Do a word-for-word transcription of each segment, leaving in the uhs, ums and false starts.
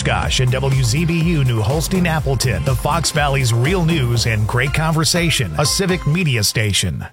Oshkosh and W Z B U New Holstein Appleton, the Fox Valley's real news and great conversation, a civic media station.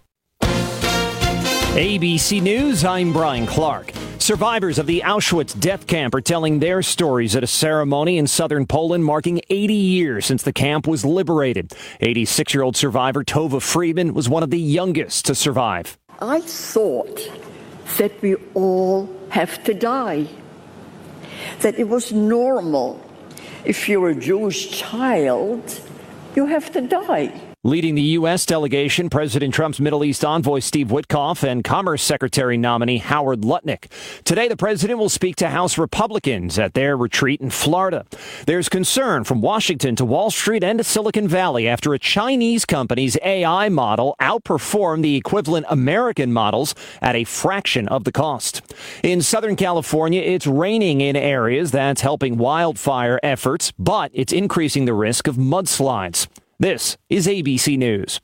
A B C News, I'm Brian Clark. Survivors of the Auschwitz death camp are telling their stories at a ceremony in southern Poland marking eighty years since the camp was liberated. eighty-six-year-old survivor Tova Friedman was one of the youngest to survive. I thought that we all have to die, that it was normal. If you're a Jewish child, you have to die. Leading the U S delegation, President Trump's Middle East envoy Steve Witkoff and Commerce Secretary nominee Howard Lutnick. Today, the president will speak to House Republicans at their retreat in Florida. There's concern from Washington to Wall Street and to Silicon Valley after a Chinese company's A I model outperformed the equivalent American models at a fraction of the cost. In Southern California, it's raining in areas that's helping wildfire efforts, but it's increasing the risk of mudslides. This is A B C News.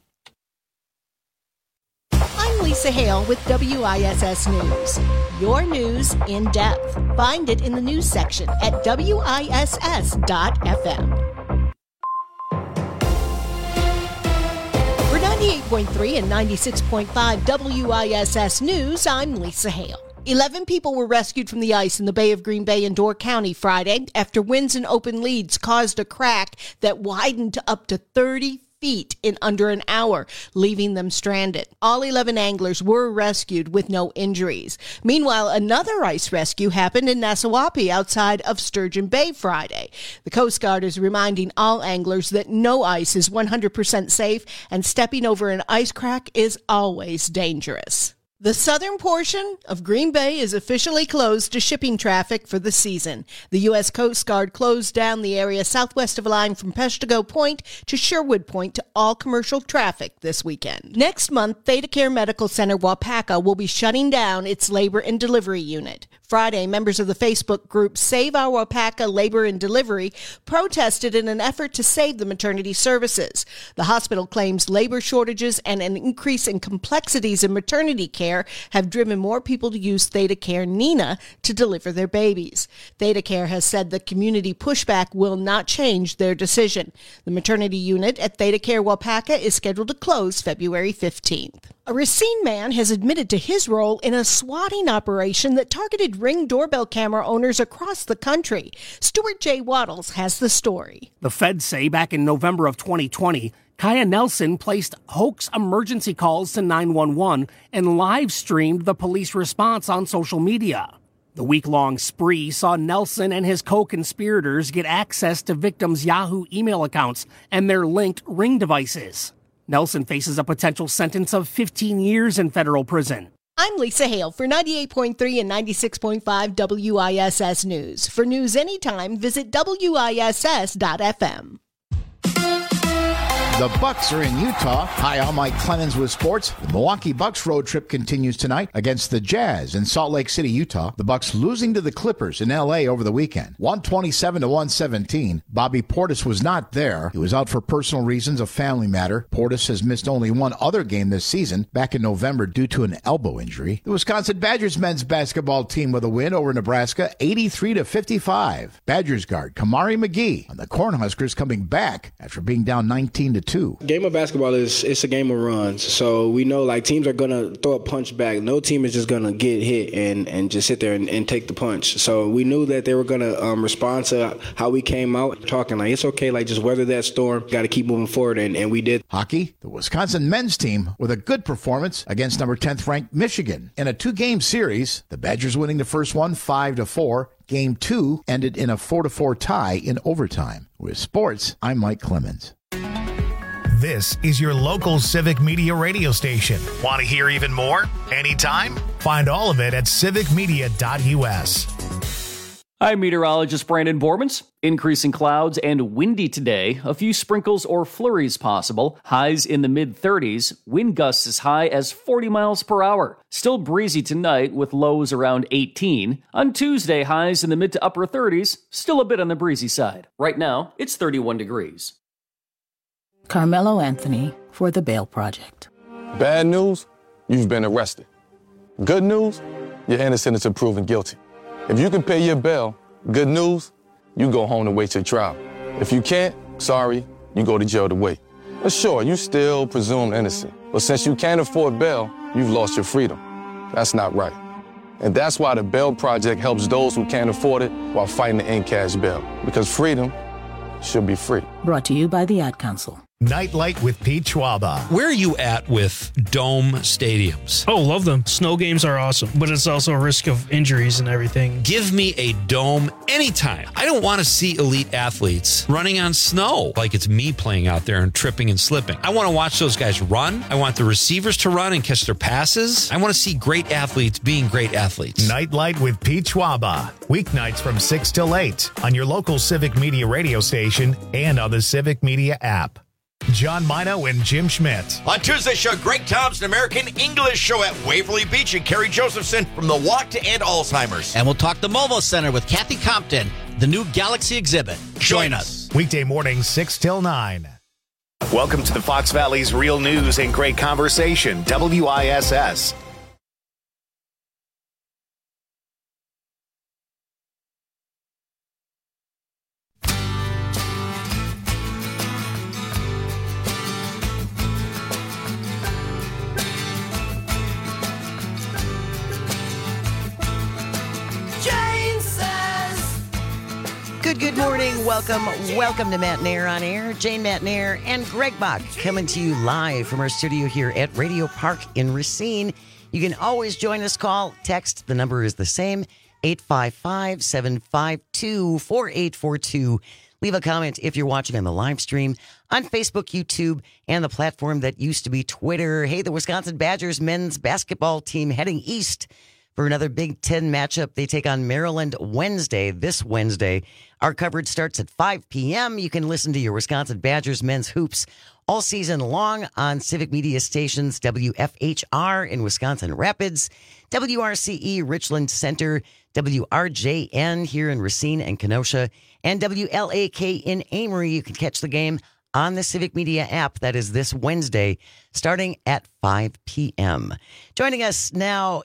I'm Lisa Hale with W I S S News. Your news in depth. Find it in the news section at W I S S dot F M. For ninety-eight point three and ninety-six point five W I S S News, I'm Lisa Hale. Eleven people were rescued from the ice in the Bay of Green Bay in Door County Friday after winds and open leads caused a crack that widened to up to thirty feet in under an hour, leaving them stranded. All eleven anglers were rescued with no injuries. Meanwhile, another ice rescue happened in Nassauwappee outside of Sturgeon Bay Friday. The Coast Guard is reminding all anglers that no ice is one hundred percent safe and stepping over an ice crack is always dangerous. The southern portion of Green Bay is officially closed to shipping traffic for the season. The U S Coast Guard closed down the area southwest of a line from Peshtigo Point to Sherwood Point to all commercial traffic this weekend. Next month, ThedaCare Medical Center Waupaca will be shutting down its labor and delivery unit. Friday, members of the Facebook group Save Our Waupaca Labor and Delivery protested in an effort to save the maternity services. The hospital claims labor shortages and an increase in complexities in maternity care have driven more people to use ThedaCare Nina to deliver their babies. ThedaCare has said the community pushback will not change their decision. The maternity unit at ThedaCare Waupaca is scheduled to close February fifteenth. A Racine man has admitted to his role in a swatting operation that targeted Ring doorbell camera owners across the country. Stuart J. Waddles has the story. The feds say back in November of twenty twenty, Kaya Nelson placed hoax emergency calls to nine one one and live-streamed the police response on social media. The week-long spree saw Nelson and his co-conspirators get access to victims' Yahoo email accounts and their linked Ring devices. Nelson faces a potential sentence of fifteen years in federal prison. I'm Lisa Hale for ninety-eight point three and ninety-six point five W I S S News. For news anytime, visit W I S S dot F M. The Bucks are in Utah. Hi, I'm Mike Clemens with sports. The Milwaukee Bucks road trip continues tonight against the Jazz in Salt Lake City, Utah. The Bucks losing to the Clippers in L A over the weekend, one twenty-seven to one seventeen. Bobby Portis was not there. He was out for personal reasons, a family matter. Portis has missed only one other game this season, back in November due to an elbow injury. The Wisconsin Badgers men's basketball team with a win over Nebraska, eighty-three to fifty-five. Badgers guard Kamari McGee on the Cornhuskers coming back after being down nineteen to two. Game of basketball is it's a game of runs, so we know like teams are gonna throw a punch back. No team is just gonna get hit and, and just sit there and, and take the punch. So we knew that they were gonna um, respond to how we came out, talking like it's okay, like just weather that storm. Got to keep moving forward, and, and we did. Hockey, the Wisconsin men's team with a good performance against number tenth ranked Michigan in a two-game series. The Badgers winning the first one five to four. Game two ended in a four to four tie in overtime. With sports, I'm Mike Clemens. This is your local civic media radio station. Want to hear even more? Anytime? Find all of it at civic media dot U S. I'm meteorologist Brandon Bormans. Increasing clouds and windy today. A few sprinkles or flurries possible. Highs in the mid thirties. Wind gusts as high as forty miles per hour. Still breezy tonight with lows around eighteen. On Tuesday, highs in the mid to upper thirties. Still a bit on the breezy side. Right now, it's thirty-one degrees. Carmelo Anthony for The Bail Project. Bad news, you've been arrested. Good news, you're innocent until proven guilty. If you can pay your bail, good news, you go home to wait your trial. If you can't, sorry, you go to jail to wait. But sure, you still presumed innocent. But since you can't afford bail, you've lost your freedom. That's not right. And that's why the Bail Project helps those who can't afford it while fighting to end cash bail. Because freedom should be free. Brought to you by the Ad Council. Nightlight with Pete Schwaba. Where are you at with dome stadiums? Oh, love them. Snow games are awesome, but it's also a risk of injuries and everything. Give me a dome anytime. I don't want to see elite athletes running on snow like it's me playing out there and tripping and slipping. I want to watch those guys run. I want the receivers to run and catch their passes. I want to see great athletes being great athletes. Nightlight with Pete Schwaba. Weeknights from six till eight on your local Civic Media radio station and on the Civic Media app. John Mino and Jim Schmidt. On Tuesday show, Greg Thompson, American English show at Waverly Beach, and Kerry Josephson from the Walk to End Alzheimer's. And we'll talk the Movo Center with Kathy Compton, the new Galaxy exhibit. Join, Join us. Weekday mornings, six till nine. Welcome to the Fox Valley's Real News and Great Conversation, W I S S. Good, good morning. Welcome, welcome to Matt Nair on Air. Jane Matt Nair and Greg Bach coming to you live from our studio here at Radio Park in Racine. You can always join us, call, text. The number is the same, eight five five, seven five two, four eight four two. Leave a comment if you're watching on the live stream on Facebook, YouTube, and the platform that used to be Twitter. Hey, the Wisconsin Badgers men's basketball team heading east for another Big Ten matchup. They take on Maryland Wednesday, this Wednesday. Our coverage starts at five p.m. You can listen to your Wisconsin Badgers men's hoops all season long on Civic Media stations, W F H R in Wisconsin Rapids, W R C E Richland Center, W R J N here in Racine and Kenosha, and W L A K in Amory. You can catch the game on the Civic Media app. That is this Wednesday, starting at five p.m. Joining us now,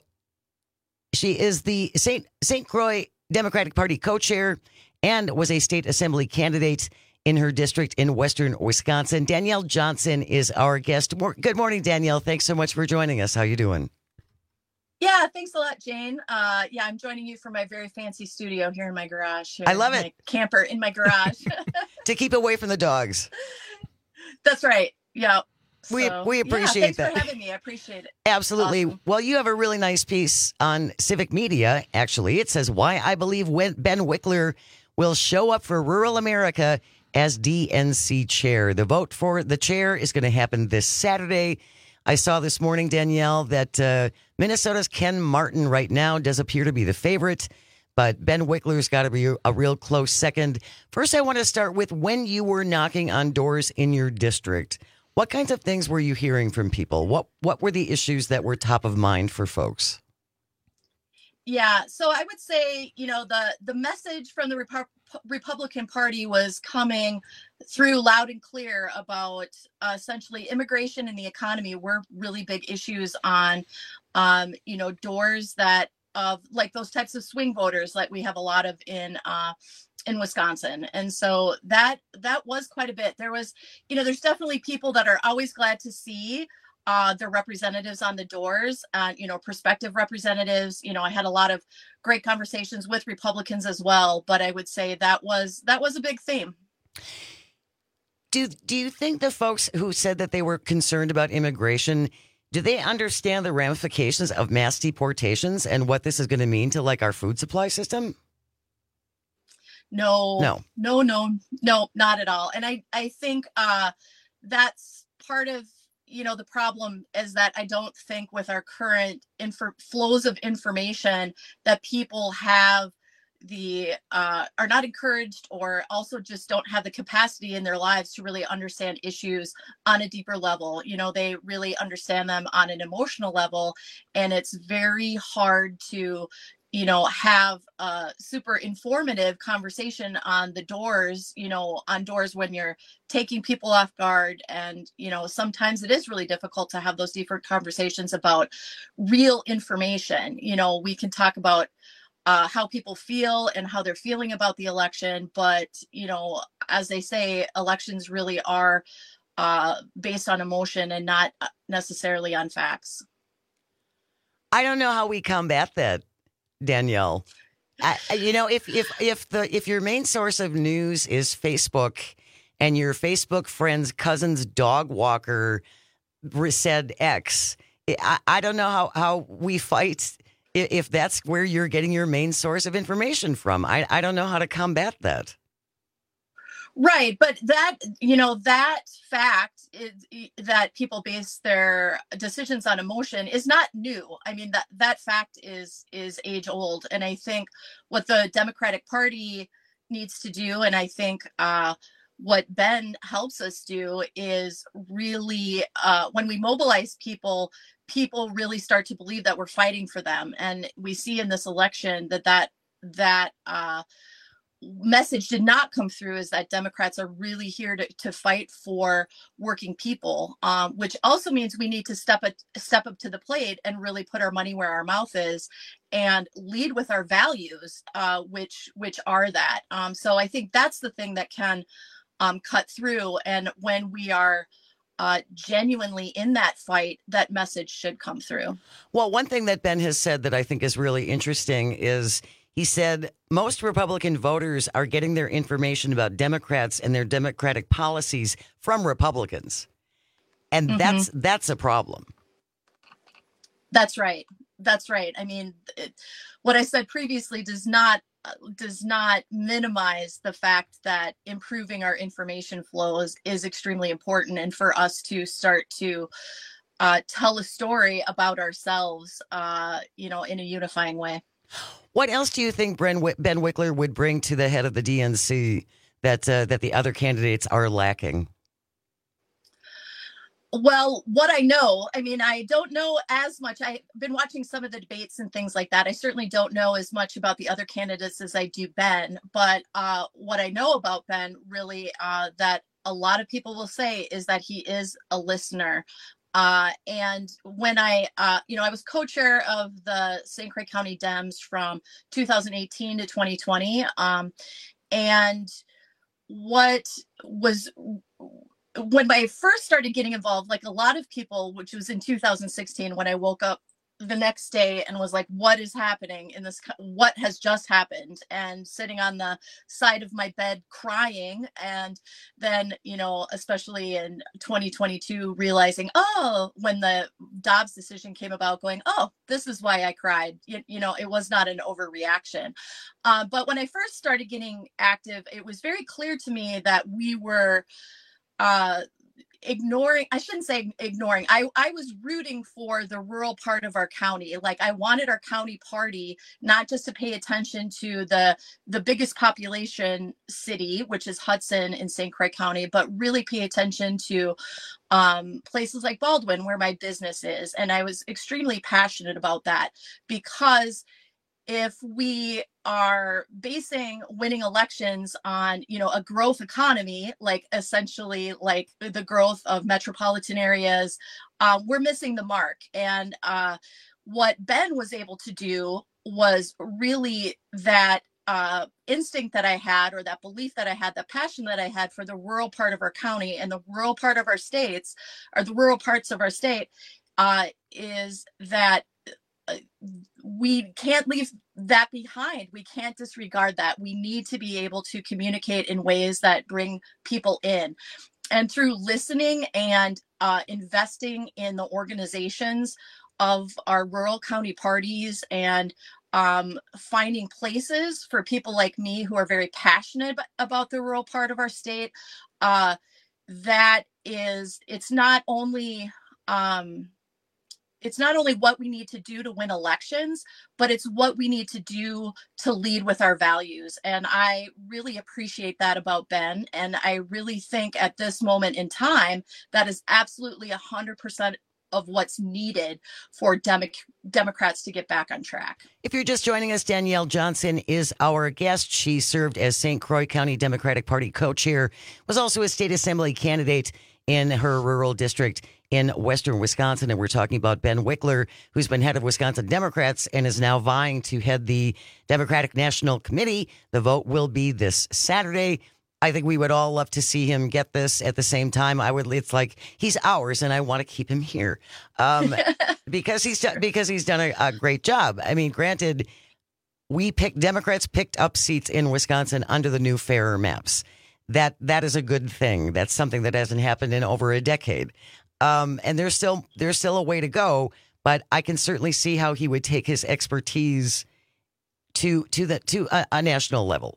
she is the Saint Saint Croix Democratic Party co-chair and was a state assembly candidate in her district in western Wisconsin. Danielle Johnson is our guest. Good morning, Danielle. Thanks so much for joining us. How you doing? Yeah, thanks a lot, Jane. Uh, yeah, I'm joining you from my very fancy studio here in my garage. I love it. My camper in my garage. To keep away from the dogs. That's right. Yeah. We so, we appreciate yeah, thanks that. for having me. I appreciate it. Absolutely. Awesome. Well, you have a really nice piece on Civic Media, actually. It says, why I believe Ben Wickler will show up for rural America as D N C chair. The vote for the chair is going to happen this Saturday. I saw this morning, Danielle, that uh, Minnesota's Ken Martin right now does appear to be the favorite, but Ben Wickler's got to be a real close second. First, I want to start with when you were knocking on doors in your district. What kinds of things were you hearing from people? What what were the issues that were top of mind for folks? Yeah, so I would say, you know, the the message from the Repu- Republican Party was coming through loud and clear about uh, essentially immigration and the economy were really big issues on, um, you know, doors that of like those types of swing voters like we have a lot of in uh, in Wisconsin. And so that that was quite a bit. There was, you know, there's definitely people that are always glad to see uh, their representatives on the doors, uh, you know, prospective representatives. You know, I had a lot of great conversations with Republicans as well, but I would say that was that was a big theme. Do do you think the folks who said that they were concerned about immigration, do they understand the ramifications of mass deportations and what this is going to mean to like our food supply system? No, no, no, no, no, not at all. And I, I think uh, that's part of, you know, the problem is that I don't think with our current info flows of information that people have the uh, are not encouraged or also just don't have the capacity in their lives to really understand issues on a deeper level. You know, they really understand them on an emotional level, and it's very hard to, you know, have a super informative conversation on the doors, you know, on doors when you're taking people off guard. And, you know, sometimes it is really difficult to have those deeper conversations about real information. You know, we can talk about uh, how people feel and how they're feeling about the election. But, you know, as they say, elections really are uh, based on emotion and not necessarily on facts. I don't know how we combat that, Danielle. I, you know, if if if the if your main source of news is Facebook, and your Facebook friend's cousin's dog walker said X, I, I don't know how, how we fight if, if that's where you're getting your main source of information from. I, I don't know how to combat that. Right. But that, you know, that fact is, that people base their decisions on emotion is not new. I mean, that, that fact is, is age old. And I think what the Democratic Party needs to do, and I think uh, what Ben helps us do, is really uh, when we mobilize people, people really start to believe that we're fighting for them. And we see in this election that that, that, uh, message did not come through, is that Democrats are really here to, to fight for working people, um, which also means we need to step up, step up to the plate and really put our money where our mouth is and lead with our values, uh, which which are that. Um, so I think that's the thing that can um, cut through. And when we are uh, genuinely in that fight, that message should come through. Well, one thing that Ben has said that I think is really interesting is he said most Republican voters are getting their information about Democrats and their Democratic policies from Republicans. And mm-hmm. that's that's a problem. That's right. That's right. I mean, it, what I said previously does not uh, does not minimize the fact that improving our information flows is extremely important, and for us to start to uh, tell a story about ourselves, uh, you know, in a unifying way. What else do you think Ben Wickler would bring to the head of the D N C that uh, that the other candidates are lacking? Well, what I know, I mean, I don't know as much. I've been watching some of the debates and things like that. I certainly don't know as much about the other candidates as I do Ben. But uh, what I know about Ben, really, uh, that a lot of people will say is that he is a listener. Uh, and when I, uh, you know, I was co-chair of the Saint Croix County Dems from two thousand eighteen to twenty twenty. Um, and what was, when I first started getting involved, like a lot of people, which was in two thousand sixteen, when I woke up the next day and was like, what is happening in this, what has just happened, and sitting on the side of my bed crying. And then, you know, especially in twenty twenty-two, realizing, oh, when the Dobbs decision came about, going, oh, this is why I cried. You, you know, it was not an overreaction. Uh, but when I first started getting active, it was very clear to me that we were uh, ignoring, I shouldn't say ignoring, I, I was rooting for the rural part of our county. Like, I wanted our county party not just to pay attention to the, the biggest population city, which is Hudson in Saint Croix County, but really pay attention to um, places like Baldwin, where my business is. And I was extremely passionate about that, because if we are basing winning elections on, you know, a growth economy, like essentially like the growth of metropolitan areas, uh, we're missing the mark. And uh, what Ben was able to do was really that uh, instinct that I had, or that belief that I had, that passion that I had for the rural part of our county and the rural part of our states, or the rural parts of our state, uh, is that Uh, we can't leave that behind. We can't disregard that. We need to be able to communicate in ways that bring people in. And through listening and uh, investing in the organizations of our rural county parties, and um, finding places for people like me who are very passionate about the rural part of our state, uh, that is, it's not only um, It's not only what we need to do to win elections, but it's what we need to do to lead with our values. And I really appreciate that about Ben. And I really think at this moment in time, that is absolutely one hundred percent of what's needed for Demo- Democrats to get back on track. If you're just joining us, Danielle Johnson is our guest. She served as Saint Croix County Democratic Party co-chair, was also a state assembly candidate in her rural district in western Wisconsin. And we're talking about Ben Wickler, who's been head of Wisconsin Democrats and is now vying to head the Democratic National Committee. The vote will be this Saturday. I think we would all love to see him get this at the same time. I would. It's like he's ours, and I want to keep him here um, because he's because he's done a, a great job. I mean, granted, we picked Democrats picked up seats in Wisconsin under the new fairer maps. That that is a good thing. That's something that hasn't happened in over a decade. Um, and there's still there's still a way to go. But I can certainly see how he would take his expertise to to the to a, a national level.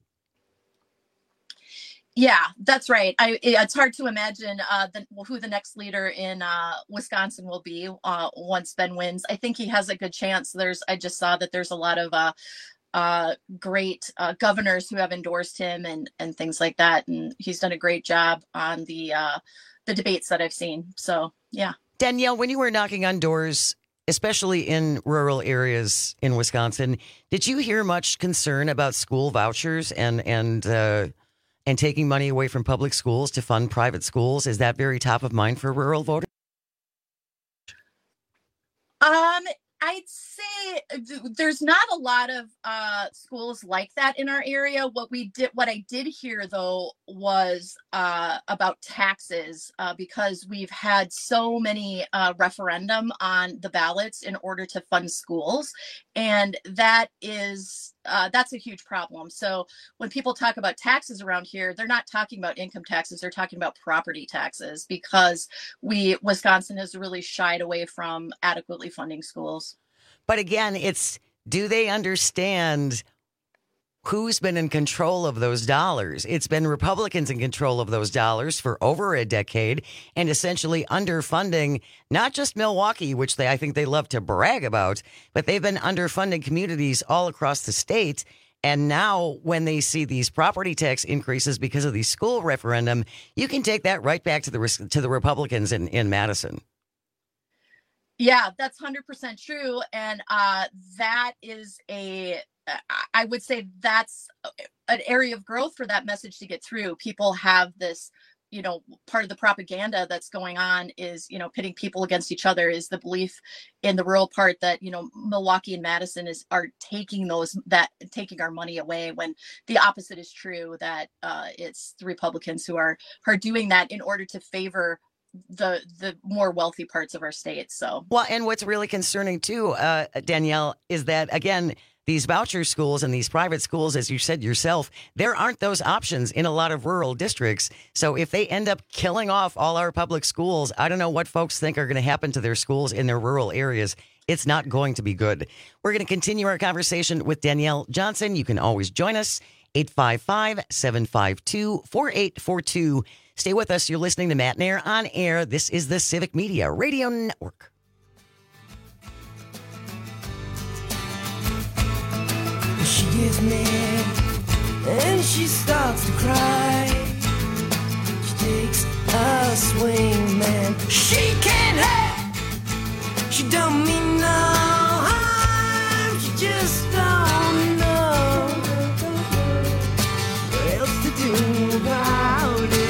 Yeah, that's right. I, it's hard to imagine uh, the, who the next leader in uh, Wisconsin will be uh, once Ben wins. I think he has a good chance. There's, I just saw that there's a lot of uh, uh, great uh, governors who have endorsed him and and things like that, and he's done a great job on the uh, the debates that I've seen. So yeah, Danielle, when you were knocking on doors, especially in rural areas in Wisconsin, did you hear much concern about school vouchers and and uh, and taking money away from public schools to fund private schools? Is that very top of mind for rural voters? Um, I'd say there's not a lot of uh, schools like that in our area. What we did, what I did hear though, was uh, about taxes uh, because we've had so many uh, referendum on the ballots in order to fund schools, and that is uh, that's a huge problem. So when people talk about taxes around here, they're not talking about income taxes; they're talking about property taxes because we Wisconsin has really shied away from adequately funding schools. But again, it's, do they understand who's been in control of those dollars? It's been Republicans in control of those dollars for over a decade and essentially underfunding not just Milwaukee, which they I think they love to brag about, but they've been underfunding communities all across the state. And now when they see these property tax increases because of the school referendum, you can take that right back to the to the Republicans in, in Madison. Yeah, that's one hundred percent true. And uh, that is a, I would say that's an area of growth for that message to get through. People have this, you know, part of the propaganda that's going on is, you know, pitting people against each other is the belief in the rural part that, you know, Milwaukee and Madison is are taking those, that taking our money away, when the opposite is true, that uh, it's the Republicans who are, are doing that in order to favor the the more wealthy parts of our state. So well, and what's really concerning too, uh, Danielle, is that again, these voucher schools and these private schools, as you said yourself, there aren't those options in a lot of rural districts. So if they end up killing off all our public schools, I don't know what folks think are going to happen to their schools in their rural areas. It's not going to be good. We're going to continue our conversation with Danielle Johnson. You can always join us, eight five five, seven five two, four eight four two. Stay with us. You're listening to Matt Nair on Air. This is the Civic Media Radio Network. She gets mad and she starts to cry. She takes a swing, man. She can't help. She don't mean no harm. She just don't know what else to do about it.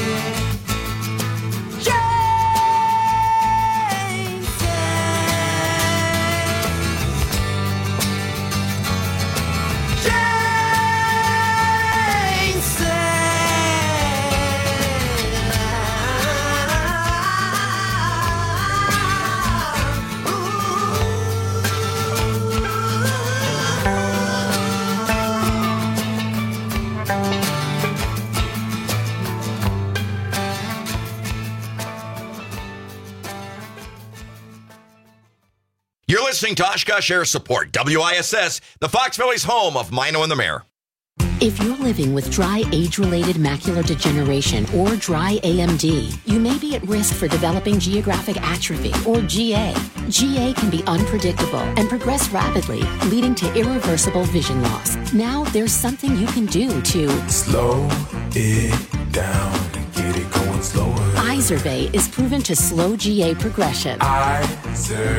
You're listening to Oshkosh Air Support, W I S S, the Fox Valley's home of Mino and the Mayor. If you're living with dry age-related macular degeneration or dry A M D, you may be at risk for developing geographic atrophy or G A. G A can be unpredictable and progress rapidly, leading to irreversible vision loss. Now there's something you can do to slow it down and get it going slower. Izervay is proven to slow G A progression. Izervay.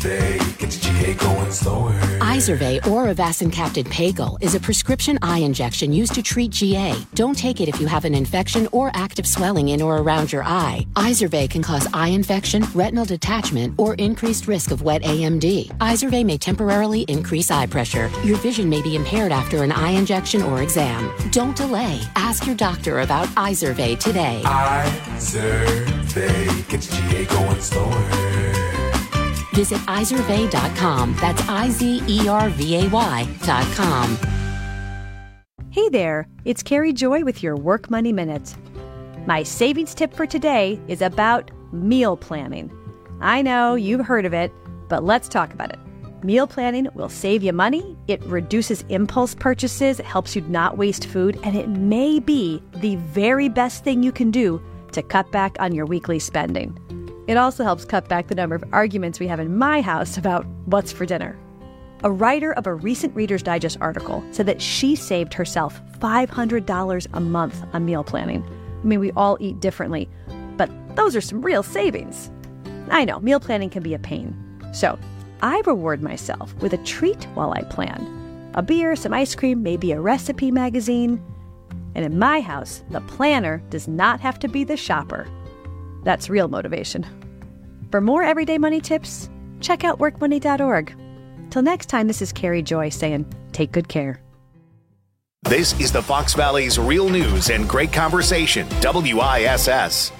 Izervay gets G A going slower. Izervay or Avastin-capted Pagel is a prescription eye injection used to treat G A. Don't take it if you have an infection or active swelling in or around your eye. Izervay can cause eye infection, retinal detachment, or increased risk of wet A M D. Izervay may temporarily increase eye pressure. Your vision may be impaired after an eye injection or exam. Don't delay. Ask your doctor about Izervay today. Izervay gets G A going slower. Visit Izervay dot com. That's I Z E R V A Y dot com. Hey there, it's Carrie Joy with your Work Money Minute. My savings tip for today is about meal planning. I know you've heard of it, but let's talk about it. Meal planning will save you money, it reduces impulse purchases, it helps you not waste food, and it may be the very best thing you can do to cut back on your weekly spending. It also helps cut back the number of arguments we have in my house about what's for dinner. A writer of a recent Reader's Digest article said that she saved herself five hundred dollars a month on meal planning. I mean, we all eat differently, but those are some real savings. I know, meal planning can be a pain. So I reward myself with a treat while I plan. A beer, some ice cream, maybe a recipe magazine. And in my house, the planner does not have to be the shopper. That's real motivation. For more everyday money tips, check out work money dot org. Till next time, this is Carrie Joy saying, take good care. This is the Fox Valley's Real News and Great Conversation, W I S S.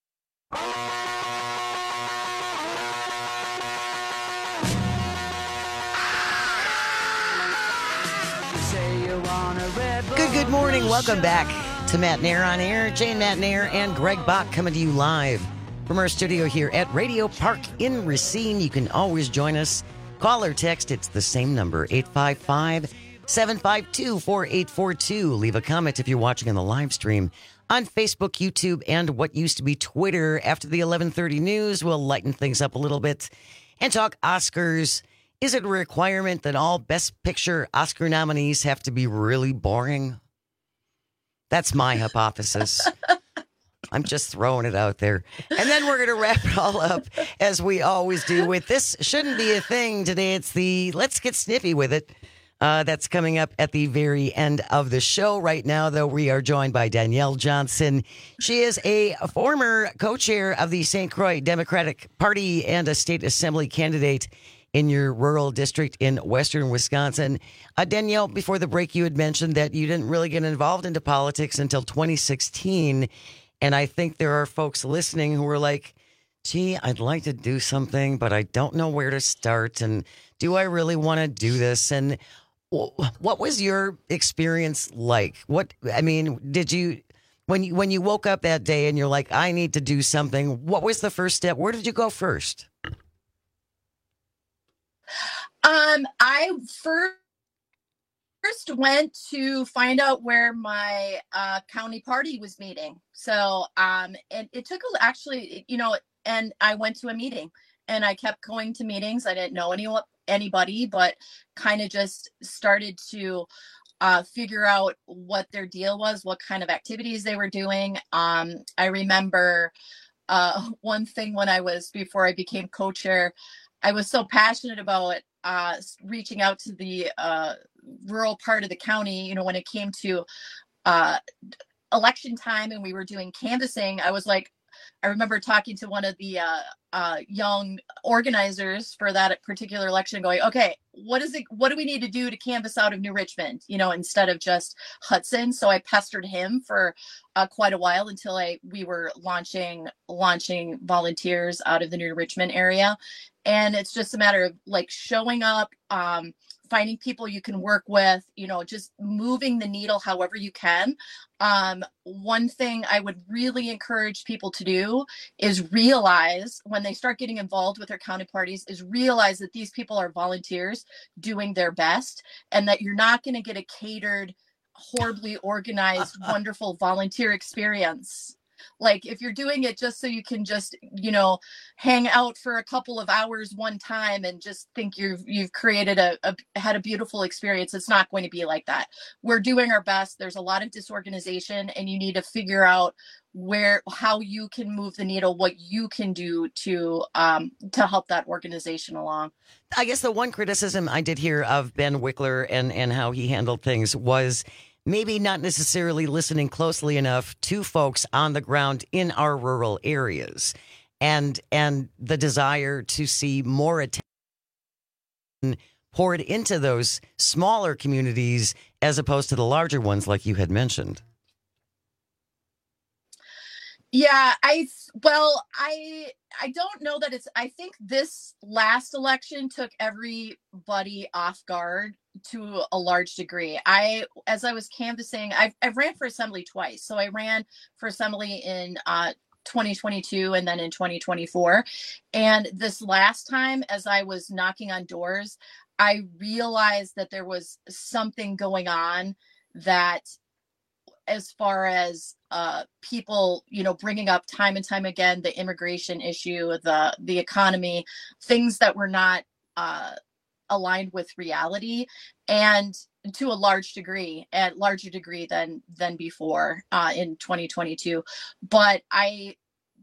Good, good morning. Welcome back to Matt Nair on Air. Jane Matt Nair and Greg Bach coming to you live from our studio here at Radio Park in Racine. You can always join us. Call or text. It's the same number, eight five five, seven five two, four eight four two. Leave a comment if you're watching on the live stream on Facebook, YouTube, and what used to be Twitter. After the eleven thirty news, we'll lighten things up a little bit and talk Oscars. Is it a requirement that all Best Picture Oscar nominees have to be really boring? That's my hypothesis. I'm just throwing it out there. And then we're going to wrap it all up, as we always do, with This Shouldn't Be a Thing. Today it's the Let's Get Snippy with It. Uh, that's coming up at the very end of the show. Right now, though, we are joined by Danielle Johnson. She is a former co-chair of the Saint Croix Democratic Party and a state assembly candidate in your rural district in western Wisconsin. Uh, Danielle, before the break, you had mentioned that you didn't really get involved into politics until twenty sixteen. And I think there are folks listening who are like, gee, I'd like to do something, but I don't know where to start. And do I really want to do this? And what was your experience like? What, I mean, did you, when you, when you woke up that day and you're like, I need to do something, what was the first step? Where did you go first? Um, I first First went to find out where my uh, county party was meeting. So, um, and it took a, actually, you know, and I went to a meeting and I kept going to meetings. I didn't know any, anybody, but kind of just started to uh, figure out what their deal was, what kind of activities they were doing. Um, I remember uh, one thing when I was, before I became co-chair, I was so passionate about uh, reaching out to the uh, rural part of the county. You know, when it came to uh, election time and we were doing canvassing, I was like, I remember talking to one of the uh, uh, young organizers for that particular election going, okay, what is it? What do we need to do to canvass out of New Richmond, you know, instead of just Hudson? So I pestered him for uh, quite a while until I we were launching launching volunteers out of the New Richmond area. And it's just a matter of like showing up, um, finding people you can work with, you know, just moving the needle however you can. Um, one thing I would really encourage people to do is realize when they start getting involved with their county parties is realize that these people are volunteers doing their best and that you're not going to get a catered, horribly organized, wonderful volunteer experience. Like if you're doing it just so you can just, you know, hang out for a couple of hours one time and just think you've you've created a, a had a beautiful experience, it's not going to be like that. We're doing our best. There's a lot of disorganization, and you need to figure out where how you can move the needle, what you can do to um, to help that organization along. I guess the one criticism I did hear of Ben Wickler and and how he handled things was maybe not necessarily listening closely enough to folks on the ground in our rural areas, and and the desire to see more attention poured into those smaller communities as opposed to the larger ones like you had mentioned. Yeah, I well, I I don't know that it's I think this last election took everybody off guard to a large degree. I as I was canvassing, I've I've ran for assembly twice. So I ran for assembly in uh twenty twenty-two and then in twenty twenty-four. And this last time, as I was knocking on doors, I realized that there was something going on that as far as uh, people, you know, bringing up time and time again, the immigration issue, the the economy, things that were not uh, aligned with reality, and to a large degree, at larger degree than than before uh, in twenty twenty-two. But I,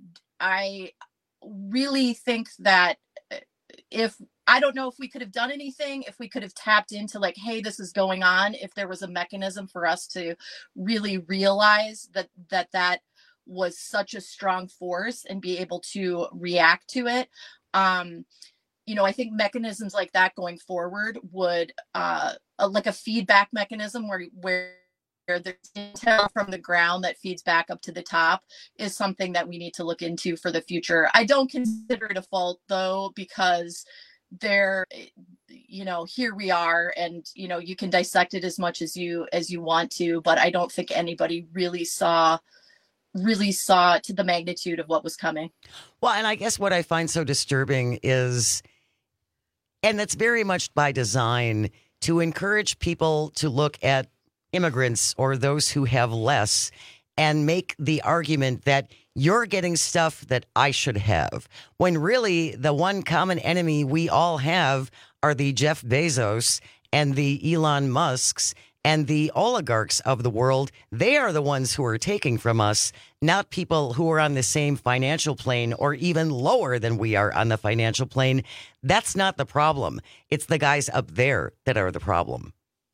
I really think that if I don't know if we could have done anything, if we could have tapped into like, hey, this is going on, if there was a mechanism for us to really realize that that that was such a strong force and be able to react to it. Um, you know, I think mechanisms like that going forward would uh, a, like a feedback mechanism where where there's intel from the ground that feeds back up to the top is something that we need to look into for the future. I don't consider it a fault though, because there, you know, here we are, and you know, you can dissect it as much as you as you want to, but I don't think anybody really saw really saw to the magnitude of what was coming. Well, and I guess what I find so disturbing is, and that's very much by design, to encourage people to look at immigrants or those who have less and make the argument that you're getting stuff that I should have, when really the one common enemy we all have are the Jeff Bezos and the Elon Musks and the oligarchs of the world. They are the ones who are taking from us, not people who are on the same financial plane or even lower than we are on the financial plane. That's not the problem. It's the guys up there that are the problem.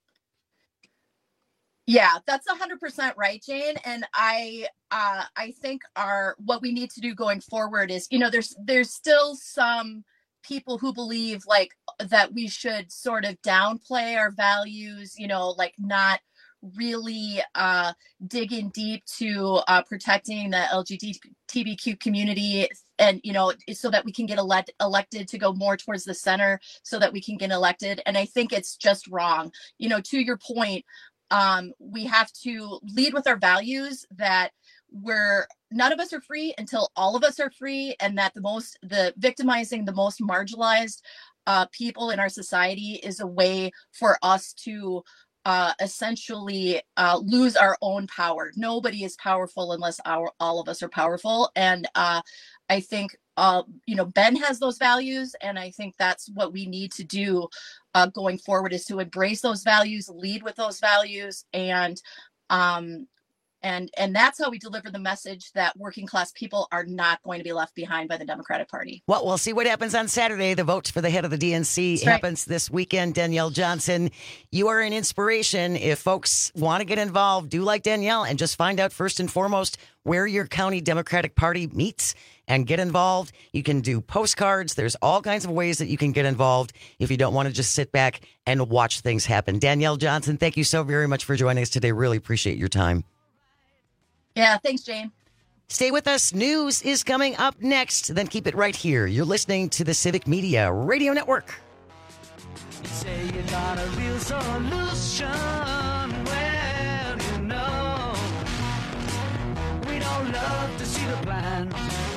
Yeah, that's one hundred percent right, Jane. And I uh, I think our what we need to do going forward is, you know, there's there's still some people who believe like that we should sort of downplay our values, you know, like not really uh, dig in deep to uh, protecting the L G B T Q community, and, you know, so that we can get elect- elected to go more towards the center so that we can get elected. And I think it's just wrong. You know, to your point, Um, we have to lead with our values that we're none of us are free until all of us are free, and that the most the victimizing the most marginalized uh, people in our society is a way for us to uh, essentially uh, lose our own power. Nobody is powerful unless our all of us are powerful, and uh, I think uh, you know, Ben has those values, and I think that's what we need to do uh, going forward, is to embrace those values, lead with those values, and um, and and that's how we deliver the message that working class people are not going to be left behind by the Democratic Party. Well, we'll see what happens on Saturday. The vote for the head of the D N C That's happens right. this weekend. Danielle Johnson, you are an inspiration. If folks want to get involved, do like Danielle and just find out first and foremost where your county Democratic Party meets and get involved. You can do postcards. There's all kinds of ways that you can get involved if you don't want to just sit back and watch things happen. Danielle Johnson, thank you so very much for joining us today. Really appreciate your time. Yeah, thanks, Jane. Stay with us. News is coming up next. Then keep it right here. You're listening to the Civic Media Radio Network. You say you got a real solution. Well, you know, we don't love to see the plan.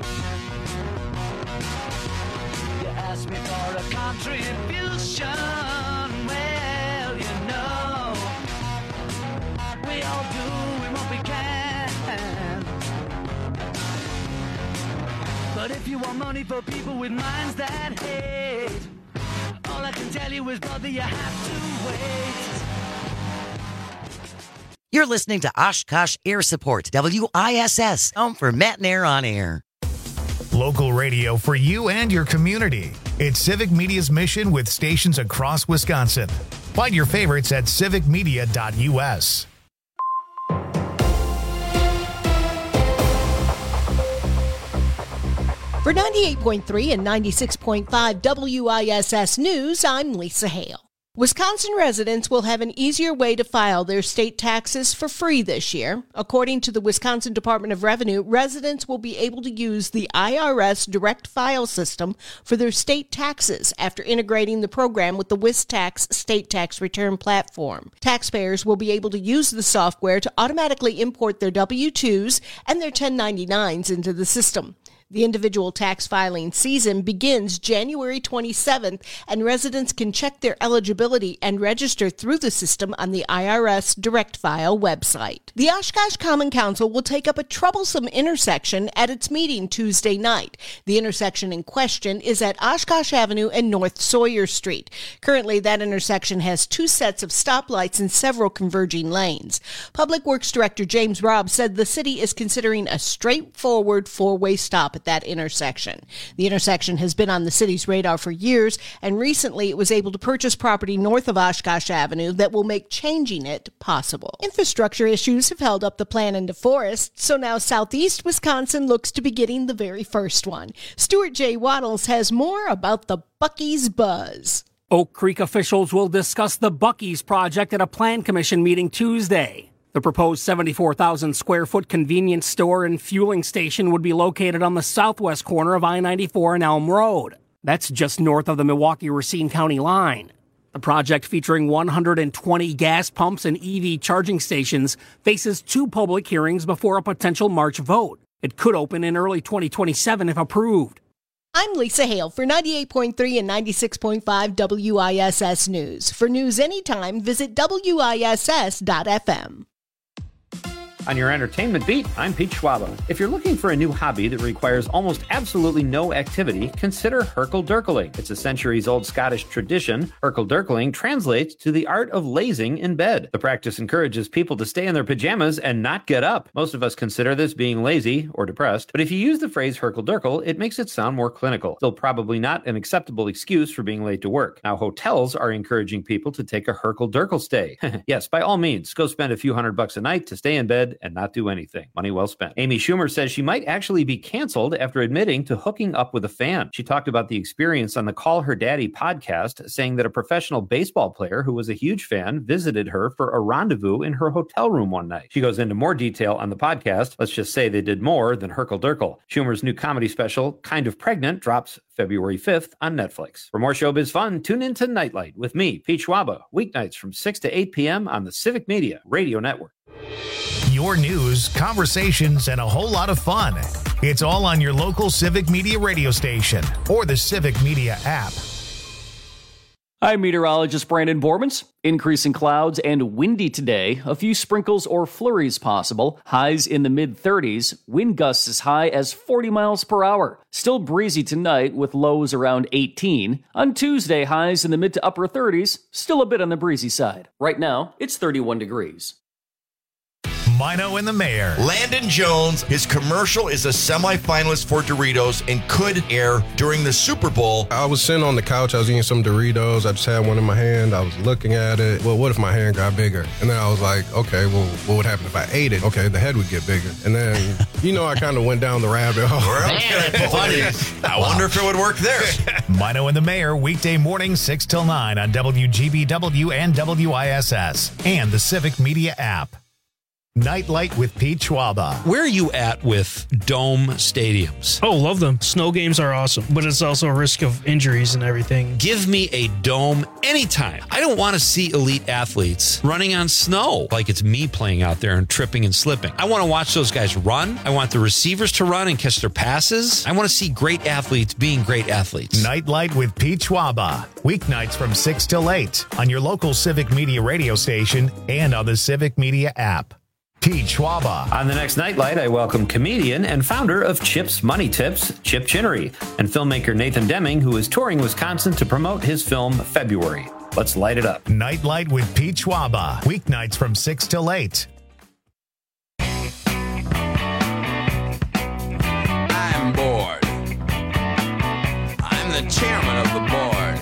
You ask me for a contribution. Well, you know, we all do what we can. But if you want money for people with minds that hate, all I can tell you is, brother, you have to wait. You're listening to Oshkosh Air Support, W I S S, home for Matt and Air on Air. Local radio for you and your community. It's Civic Media's mission with stations across Wisconsin. Find your favorites at civic media dot U S. For ninety-eight point three and ninety-six point five W I S S News, I'm Lisa Hale. Wisconsin residents will have an easier way to file their state taxes for free this year. According to the Wisconsin Department of Revenue, residents will be able to use the I R S direct file system for their state taxes after integrating the program with the WisTax state tax return platform. Taxpayers will be able to use the software to automatically import their W two's and their ten ninety-nines into the system. The individual tax filing season begins January twenty-seventh, and residents can check their eligibility and register through the system on the I R S Direct File website. The Oshkosh Common Council will take up a troublesome intersection at its meeting Tuesday night. The intersection in question is at Oshkosh Avenue and North Sawyer Street. Currently, that intersection has two sets of stoplights and several converging lanes. Public Works Director James Robb said the city is considering a straightforward four-way stop at that intersection. The intersection has been on the city's radar for years, and recently it was able to purchase property north of Oshkosh Avenue that will make changing it possible. Infrastructure issues have held up the plan into Forest, so now southeast Wisconsin looks to be getting the very first one. Stuart J. Waddles has more about the Buc-ee's Buzz. Oak Creek officials will discuss the Buc-ee's project at a plan commission meeting Tuesday. The proposed seventy-four thousand square foot convenience store and fueling station would be located on the southwest corner of I ninety-four and Elm Road. That's just north of the Milwaukee-Racine County line. The project, featuring one hundred twenty gas pumps and E V charging stations, faces two public hearings before a potential March vote. It could open in early twenty twenty-seven if approved. I'm Lisa Hale for ninety-eight point three and ninety-six point five W I S S News. For news anytime, visit W I S S dot F M. On your entertainment beat, I'm Pete Schwaba. If you're looking for a new hobby that requires almost absolutely no activity, consider Herkel-Durkeling. It's a centuries-old Scottish tradition. Herkel-Durkeling translates to the art of lazing in bed. The practice encourages people to stay in their pajamas and not get up. Most of us consider this being lazy or depressed, but if you use the phrase Herkel-Durkel, it makes it sound more clinical. Still probably not an acceptable excuse for being late to work. Now, hotels are encouraging people to take a Herkel-Durkel stay. Yes, by all means, go spend a few hundred bucks a night to stay in bed and not do anything. Money well spent. Amy Schumer says she might actually be canceled after admitting to hooking up with a fan. She talked about the experience on the Call Her Daddy podcast, saying that a professional baseball player who was a huge fan visited her for a rendezvous in her hotel room one night. She goes into more detail on the podcast. Let's just say they did more than Herkel-Durkel. Schumer's new comedy special, Kind of Pregnant, drops February fifth on Netflix. For more showbiz fun, tune in to Nightlight with me, Pete Schwaba, weeknights from six to eight p.m. on the Civic Media Radio Network. Your news, conversations, and a whole lot of fun. It's all on your local Civic Media radio station or the Civic Media app. I'm meteorologist Brandon Bormans. Increasing clouds and windy today. A few sprinkles or flurries possible. Highs in the mid thirties. Wind gusts as high as forty miles per hour. Still breezy tonight with lows around eighteen. On Tuesday, highs in the mid to upper thirties. Still a bit on the breezy side. Right now, it's thirty-one degrees. Mino and the Mayor. Landon Jones, his commercial is a semifinalist for Doritos and could air during the Super Bowl. I was sitting on the couch, I was eating some Doritos, I just had one in my hand, I was looking at it. Well, what if my hand got bigger? And then I was like, okay, well, what would happen if I ate it? Okay, the head would get bigger. And then, you know, I kind of went down the rabbit hole. Man, that's funny. I wonder if it would work there. Mino and the Mayor, weekday morning, six till nine on W G B W and W I S S and the Civic Media app. Nightlight with Pete Schwaba. Where are you at with dome stadiums? Oh, love them. Snow games are awesome, but it's also a risk of injuries and everything. Give me a dome anytime. I don't want to see elite athletes running on snow like it's me playing out there and tripping and slipping. I want to watch those guys run. I want the receivers to run and catch their passes. I want to see great athletes being great athletes. Nightlight with Pete Schwaba. Weeknights from six till eight on your local Civic Media radio station and on the Civic Media app. Pete Schwaba. On the next Nightlight, I welcome comedian and founder of Chip's Money Tips, Chip Chinnery, and filmmaker Nathan Deming, who is touring Wisconsin to promote his film February. Let's light it up. Nightlight with Pete Schwaba. Weeknights from six till eight. I'm bored. I'm the chairman of the board.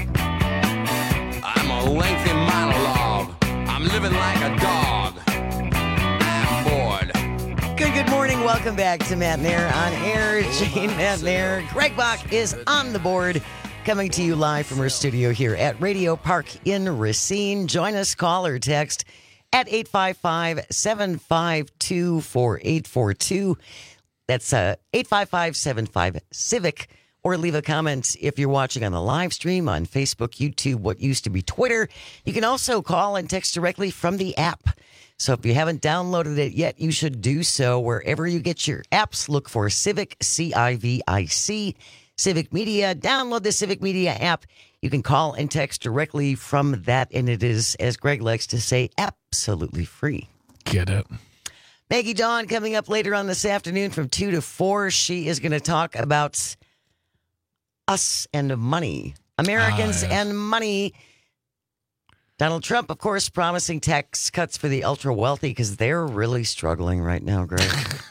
I'm a lengthy monologue. I'm living like a dog. I'm bored. Good, good morning. Welcome back to Matt and Air on air. Jane Matt and Air. Greg Bach is on the board, coming to you live from our studio here at Radio Park in Racine. Join us, call or text at eight five five, seven five two, four eight four two. That's uh, eight five five, seven five, CIVIC. Or leave a comment if you're watching on the live stream on Facebook, YouTube, what used to be Twitter. You can also call and text directly from the app. So if you haven't downloaded it yet, you should do so wherever you get your apps. Look for Civic, C I V I C, Civic Media. Download the Civic Media app. You can call and text directly from that, and it is, as Greg likes to say, absolutely free. Get it. Maggie Dawn coming up later on this afternoon from two to four. She is going to talk about us and money. Americans Ah, yes. and money. Donald Trump, of course, promising tax cuts for the ultra wealthy because they're really struggling right now, Greg.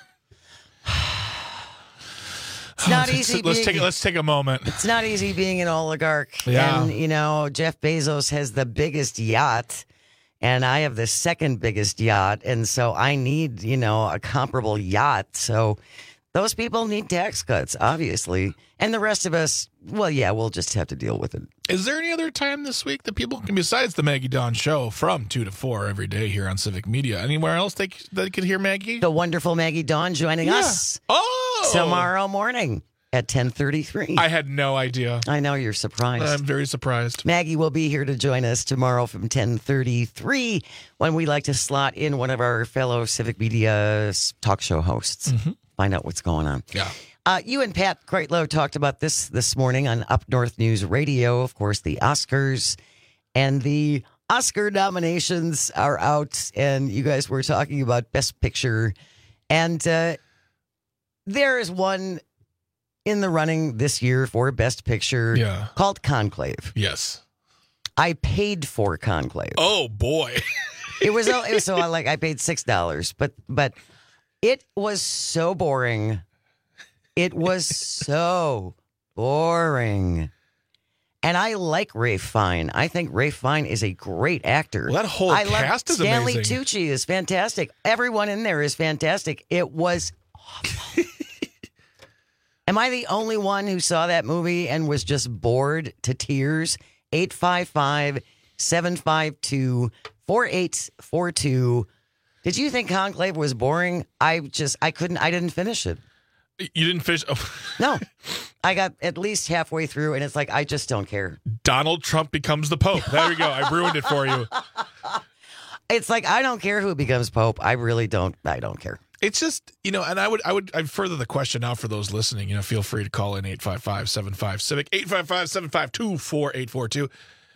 It's not Let's- easy. Let's being, take let's take a moment. It's not easy being an oligarch. Yeah. And, you know, Jeff Bezos has the biggest yacht, and I have the second biggest yacht. And so I need, you know, a comparable yacht. So those people need tax cuts, obviously. And the rest of us, well, yeah, we'll just have to deal with it. Is there any other time this week that people can, besides the Maggie Dawn show from two to four every day here on Civic Media, anywhere else they, c- they could hear Maggie? The wonderful Maggie Dawn joining Yeah. us Oh! tomorrow morning at ten thirty-three. I had no idea. I know you're surprised. I'm very surprised. Maggie will be here to join us tomorrow from ten thirty-three when we like to slot in one of our fellow Civic Media talk show hosts. Mm-hmm. Find out what's going on. Yeah. Uh, you and Pat Kreitlow talked about this this morning on Up North News Radio. Of course, the Oscars and the Oscar nominations are out, and you guys were talking about Best Picture. And uh, there is one in the running this year for Best Picture Yeah. called Conclave. Yes. I paid for Conclave. Oh boy. It was it was so like I paid six dollars, but but it was so boring. It was so boring. And I like Ralph Fiennes. I think Ralph Fiennes is a great actor. Well, that whole I cast love is Stanley amazing. Tucci is fantastic. Everyone in there is fantastic. It was awful. Am I the only one who saw that movie and was just bored to tears? eight five five, seven five two, four eight four two. Did you think Conclave was boring? I just, I couldn't, I didn't finish it. You didn't finish. Oh. No. I got at least halfway through, and it's like, I just don't care. Donald Trump becomes the Pope. There we go. I ruined it for you. It's like, I don't care who becomes Pope. I really don't, I don't care. It's just, you know, and I would, I would, I'd further the question out for those listening. You know, feel free to call in eight five five, seven five, CIVIC, eight five five, seven five two, four eight four two.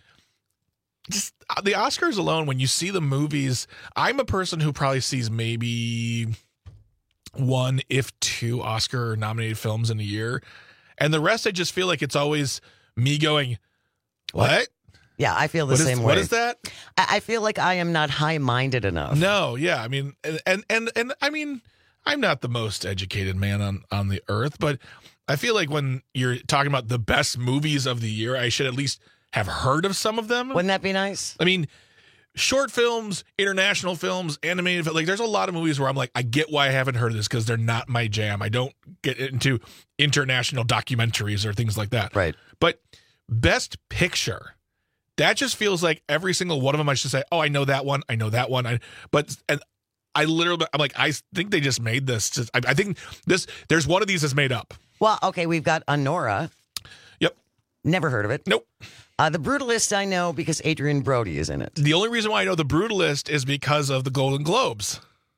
Just uh, the Oscars alone, when you see the movies, I'm a person who probably sees maybe one, if two Oscar nominated films in a year. And the rest, I just feel like it's always me going, what? Yeah, I feel the What is- same way. what is that? I, I feel like I am not high-minded enough. No, yeah. I mean, and, and, and, and I mean, I'm not the most educated man on, on the earth, but I feel like when you're talking about the best movies of the year, I should at least have heard of some of them. Wouldn't that be nice? I mean, short films, international films, animated, like there's a lot of movies where I'm like, I get why I haven't heard of this because they're not my jam. I don't get into international documentaries or things like that. Right. But best picture, that just feels like every single one of them I should say, oh, I know that one. I know that one. I, but, and I literally, I'm like, I think they just made this. Just, I, I think this, there's one of these that's made up. Well, okay, we've got Honora. Yep. Never heard of it. Nope. Uh, the Brutalist I know because Adrian Brody is in it. The only reason why I know The Brutalist is because of the Golden Globes.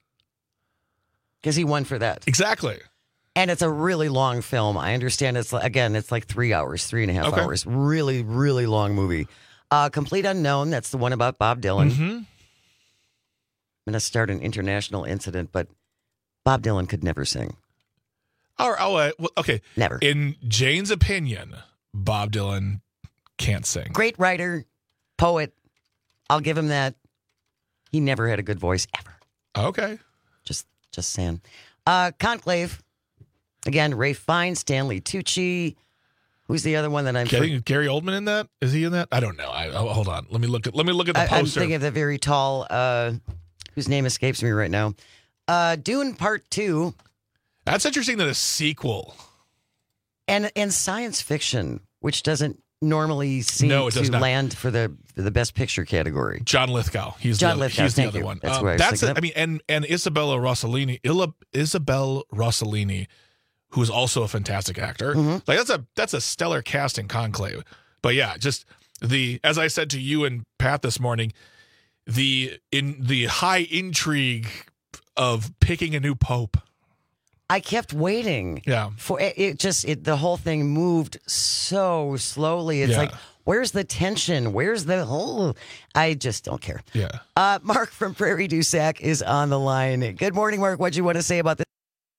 Because he won for that. Exactly. And it's a really long film. I understand it's, like, again, it's like three hours, three and a half Okay. hours. Really, really long movie. Uh, Complete Unknown, that's the one about Bob Dylan. Mm-hmm. going to start an international incident, but Bob Dylan could never sing. Oh, oh uh, well, okay. Never. In Jane's opinion, Bob Dylan can't sing. Great writer, poet. I'll give him that. He never had a good voice ever. Okay. Just, just saying. Uh, Conclave. Again, Ray Fiennes, Stanley Tucci. Who's the other one that I'm? Getting Gary Oldman in that? Is he in that? I don't know. I, oh, hold on. Let me look at. Let me look at the I, poster. I'm thinking of the very tall, uh, whose name escapes me right now. Uh, Dune Part Two. That's interesting that a sequel and and science fiction, which doesn't normally seem no, it to does not. land for the for the best picture category. John Lithgow. He's John the other, Lithgow. He's the Thank other you. one. That's Um, what I was that's thinking a, of. I mean, and and Isabella Rossellini, Illa, Isabel Rossellini, who is also a fantastic actor. Mm-hmm. Like that's a that's a stellar cast in Conclave. But yeah, just the as I said to you and Pat this morning, the in the high intrigue of picking a new pope. I kept waiting. Yeah. For it, it just it, the whole thing moved so slowly. It's Yeah. like, where's the tension? Where's the whole? I just don't care. Yeah. Uh, Mark from Prairie du Sac is on the line. Good morning, Mark. What do you want to say about this?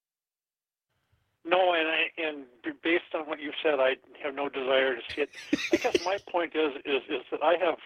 No, and I, and based on what you said, I have no desire to see it. I guess my point is is is that I have,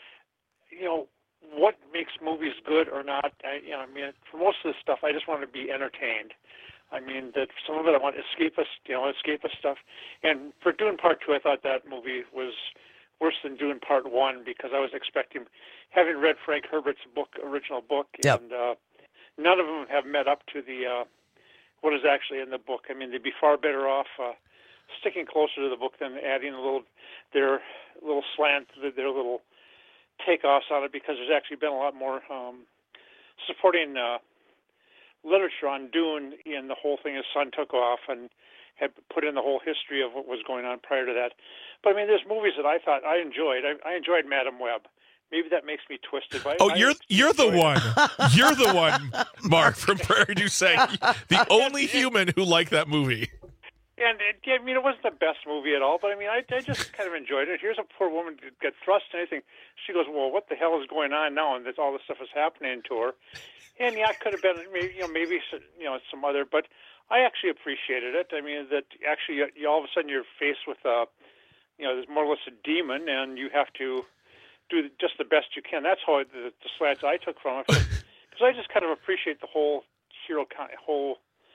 you know, what makes movies good or not. I, you know, I mean, for most of this stuff, I just want to be entertained. I mean, that some of it I want escapist, you know, escapist stuff. And for Dune Part Two, I thought that movie was worse than Dune Part One because I was expecting, having read Frank Herbert's book, original book, Yep. and uh, none of them have met up to the uh, what is actually in the book. I mean, they'd be far better off uh, sticking closer to the book than adding a little their little slant, their little takeoffs on it, because there's actually been a lot more um, supporting uh, literature on Dune, and the whole thing his son took off and had put in the whole history of what was going on prior to that. But I mean, there's movies that I thought I enjoyed. I, I enjoyed Madam Web. Maybe that makes me twisted. But Oh, I, you're you're the one. You're the one, Mark from Prairie du Sac, the only human who liked that movie. And it, I mean, it wasn't the best movie at all, but I mean, I, I just kind of enjoyed it. Here's a poor woman get thrust in anything. She goes, "Well, what the hell is going on now?" And that all this stuff is happening to her. And yeah, it could have been, maybe, you know, maybe you know some other, but I actually appreciated it. I mean, that actually, you, you all of a sudden you're faced with a, you know, there's more or less a demon, and you have to do just the best you can. That's how I, the, the slants I took from it, because I just kind of appreciate the whole hero, whole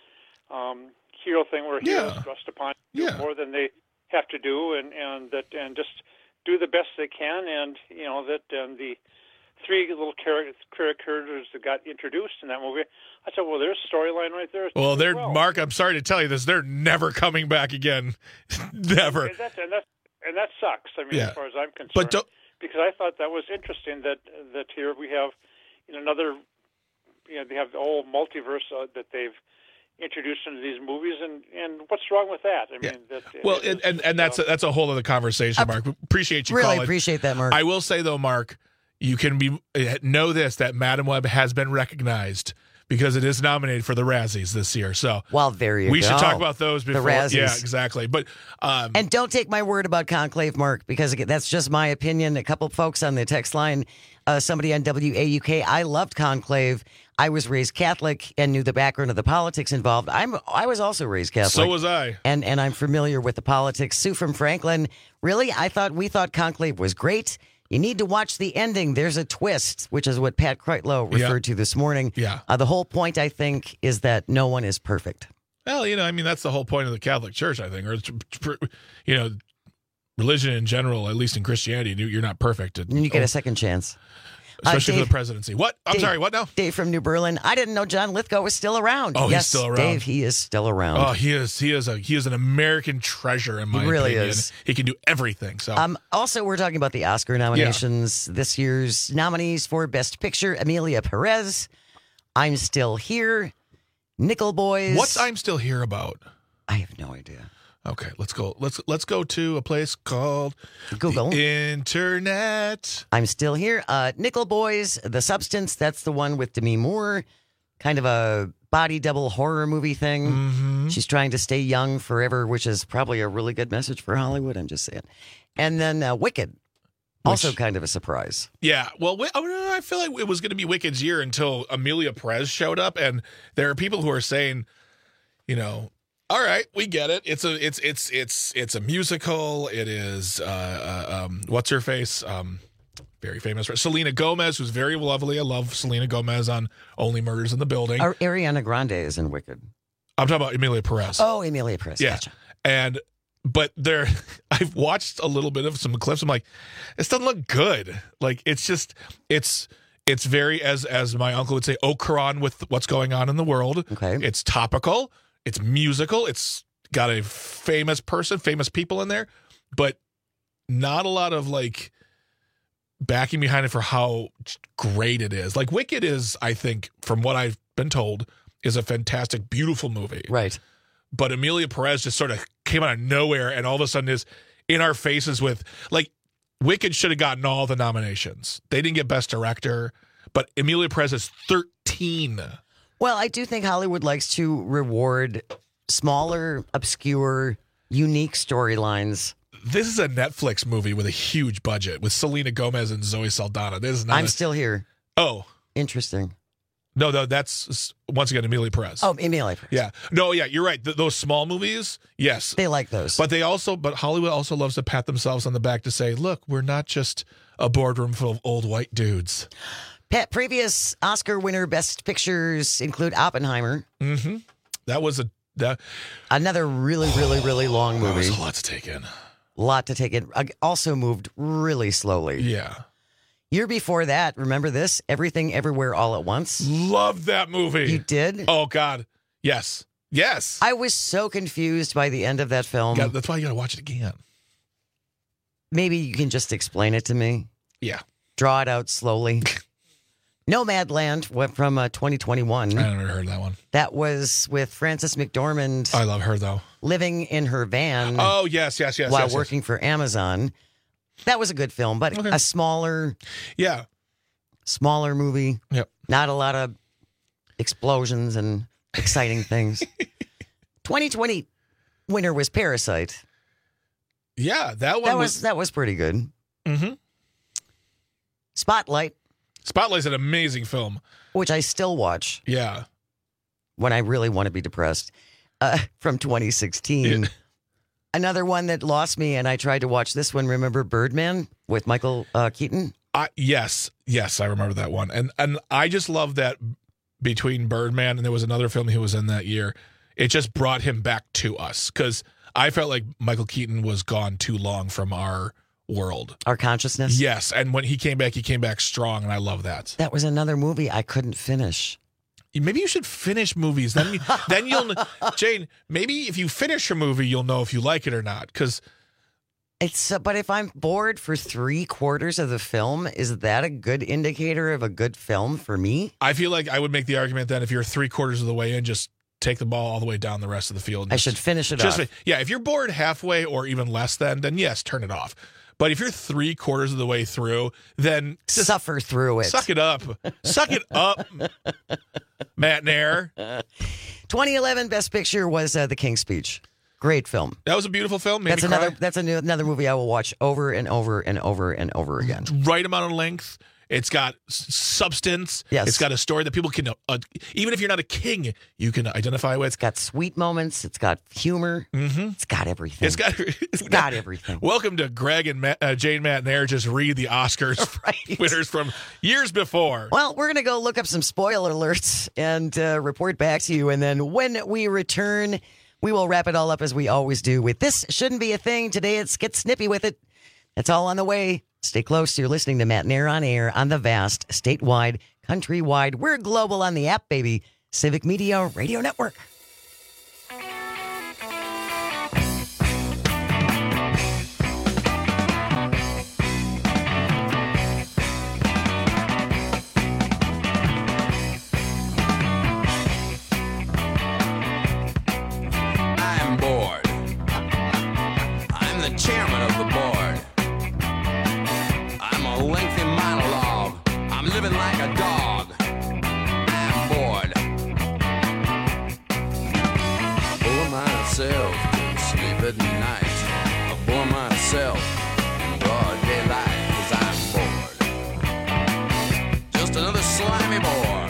um, hero thing where heroes Yeah. thrust upon do Yeah. more than they have to do, and and that and just do the best they can, and you know that and the three little characters characters that got introduced in that movie. I said, well, there's a storyline right there. Well, they're well. Mark. I'm sorry to tell you this. They're never coming back again. Never. And that, and that and that sucks. I mean, Yeah. as far as I'm concerned, But don't- because I thought that was interesting that that here we have, you know, another, you know, they have the whole multiverse uh, that they've introduced into these movies, and, and what's wrong with that? I mean, that, Well, it and, is- and, and that's a, that's a whole other conversation, Mark. Appreciate you Really calling. appreciate that, Mark. I will say though, Mark, you can be know this that Madam Web has been recognized because it is nominated for the Razzies this year. So, well, there you we go. should talk about those The before. Razzies. Yeah, exactly. But um, And don't take my word about Conclave, Mark, because again, that's just my opinion. A couple folks on the text line, uh, somebody on W A U K, I loved Conclave. I was raised Catholic and knew the background of the politics involved. I'm I was also raised Catholic. So was I. And and I'm familiar with the politics. Sue from Franklin, really? I thought we thought Conclave was great. You need to watch the ending. There's a twist, which is what Pat Kreitlow referred Yeah. to this morning. Yeah. Uh, the whole point, I think, is that no one is perfect. well, you know, I mean, that's the whole point of the Catholic Church, I think, or it's, you know, religion in general, at least in Christianity, you're not perfect. And you get a second chance. especially Uh, for Dave- the presidency. What? I'm Dave- sorry. What now? Dave from New Berlin. I didn't know John Lithgow was still around. Oh, he's yes, still around. Dave, he is still around. Oh, he is. He is a. He is an American treasure in my He really opinion. is. He can do everything. So. Um, also, we're talking about the Oscar nominations. This year's nominees for Best Picture: Amelia Perez, I'm Still Here, Nickel Boys. What's I'm Still Here about? I have no idea. Okay, let's go. Let's let's go to a place called Google the Internet. I'm Still Here. Uh, Nickel Boys, The Substance. That's the one with Demi Moore. Kind of a body double horror movie thing. Mm-hmm. She's trying to stay young forever, which is probably a really good message for Hollywood. I'm just saying. And then uh, Wicked. Also kind of a surprise. Yeah, well, I feel like it was going to be Wicked's year until Emilia Perez showed up, and there are people who are saying, you know, all right, we get it. It's a, it's, it's, it's, it's a musical. It is, uh, uh, um, what's her face? Um, very famous, Selena Gomez, who's very lovely. I love Selena Gomez on Only Murders in the Building. Our Ariana Grande is in Wicked. I'm talking about Emilia Perez. Oh, Emilia Perez. Yeah, Gotcha. and but there, I've watched a little bit of some clips. I'm like, this doesn't look good. Like it's just, it's. It's very, as as my uncle would say, Okran with what's going on in the world. Okay. It's topical. It's musical. It's got a famous person, famous people in there, but not a lot of like backing behind it for how great it is. Like Wicked is, I think, from what I've been told, is a fantastic, beautiful movie. Right. But Emilia Perez just sort of came out of nowhere and all of a sudden is in our faces with like, Wicked should have gotten all the nominations. They didn't get Best Director, but Emilia Perez is thirteen. Well, I do think Hollywood likes to reward smaller, obscure, unique storylines. This is a Netflix movie with a huge budget with Selena Gomez and Zoe Saldana. This is not I'm a, still here. Oh. Interesting. No, no, that's, once again, Emilia Perez. Oh, Emilia Perez. Yeah. No, yeah, you're right. Th- those small movies, yes. They like those. But they also, but Hollywood also loves to pat themselves on the back to say, look, we're not just a boardroom full of old white dudes. Pat, previous Oscar winner Best Pictures include Oppenheimer. Mm-hmm. That was a... that Another really, really, really long movie. That was a lot to take in. A lot to take in. Also moved really slowly. Yeah. Year before that, remember this? Everything Everywhere All at Once. Love that movie. You did? Oh, God. Yes. Yes. I was so confused by the end of that film. God, that's why you got to watch it again. Maybe you can just explain it to me. Yeah. Draw it out slowly. Nomadland went from uh, twenty twenty-one. I never heard that one. That was with Frances McDormand. I love her, though. Living in her van. Oh, yes, yes, yes. While yes, working yes. for Amazon. That was a good film, but okay. a smaller, yeah, smaller movie. Yep. Not a lot of explosions and exciting things. twenty twenty winner was Parasite. Yeah, that one that was, was that was pretty good. Mm-hmm. Spotlight. Spotlight's an amazing film, which I still watch. Yeah, when I really want to be depressed. Uh, from twenty sixteen. Yeah. Another one that lost me, and I tried to watch this one. Remember Birdman with Michael uh, Keaton? Uh, yes, yes, I remember that one. And and I just love that between Birdman and there was another film he was in that year, it just brought him back to us because I felt like Michael Keaton was gone too long from our world. Our consciousness? Yes, and when he came back, he came back strong, and I love that. That was another movie I couldn't finish. Maybe you should finish movies. Then, you, then you'll, Jane. Maybe if you finish a movie, you'll know if you like it or not. Because it's. Uh, but if I'm bored for three quarters of the film, is that a good indicator of a good film for me? I feel like I would make the argument that if you're three quarters of the way in, just take the ball all the way down the rest of the field. I should finish it just, off. Yeah, if you're bored halfway or even less than, then yes, turn it off. But if you're three quarters of the way through, then just suffer through it. Suck it up. Suck it up, Matt Nair. twenty eleven Best Picture was uh, The King's Speech. Great film. That was a beautiful film. Made that's me another. cry. That's a new, another movie I will watch over and over and over and over again. Right amount of length. It's got s- substance. Yes. It's got a story that people can, uh, even if you're not a king, you can identify with. It's got sweet moments. It's got humor. Mm-hmm. It's got everything. It's got, it's got everything. Welcome to Greg and Matt, uh, Jane Matt Nair just read the Oscars right. winners from years before. Well, we're going to go look up some spoiler alerts and uh, report back to you. And then when we return, we will wrap it all up as we always do with This Shouldn't Be a Thing. Today, it's Get Snippy with It. That's all on the way. Stay close. You're listening to Matt Nair on air on the vast, statewide, countrywide. We're global on the app, baby. Civic Media Radio Network. I'm bored. I'm the chairman of the board. I'm a lengthy monologue. I'm living like a dog. I'm bored. I bore myself to sleep at night. I bore myself in broad daylight. Cause me more.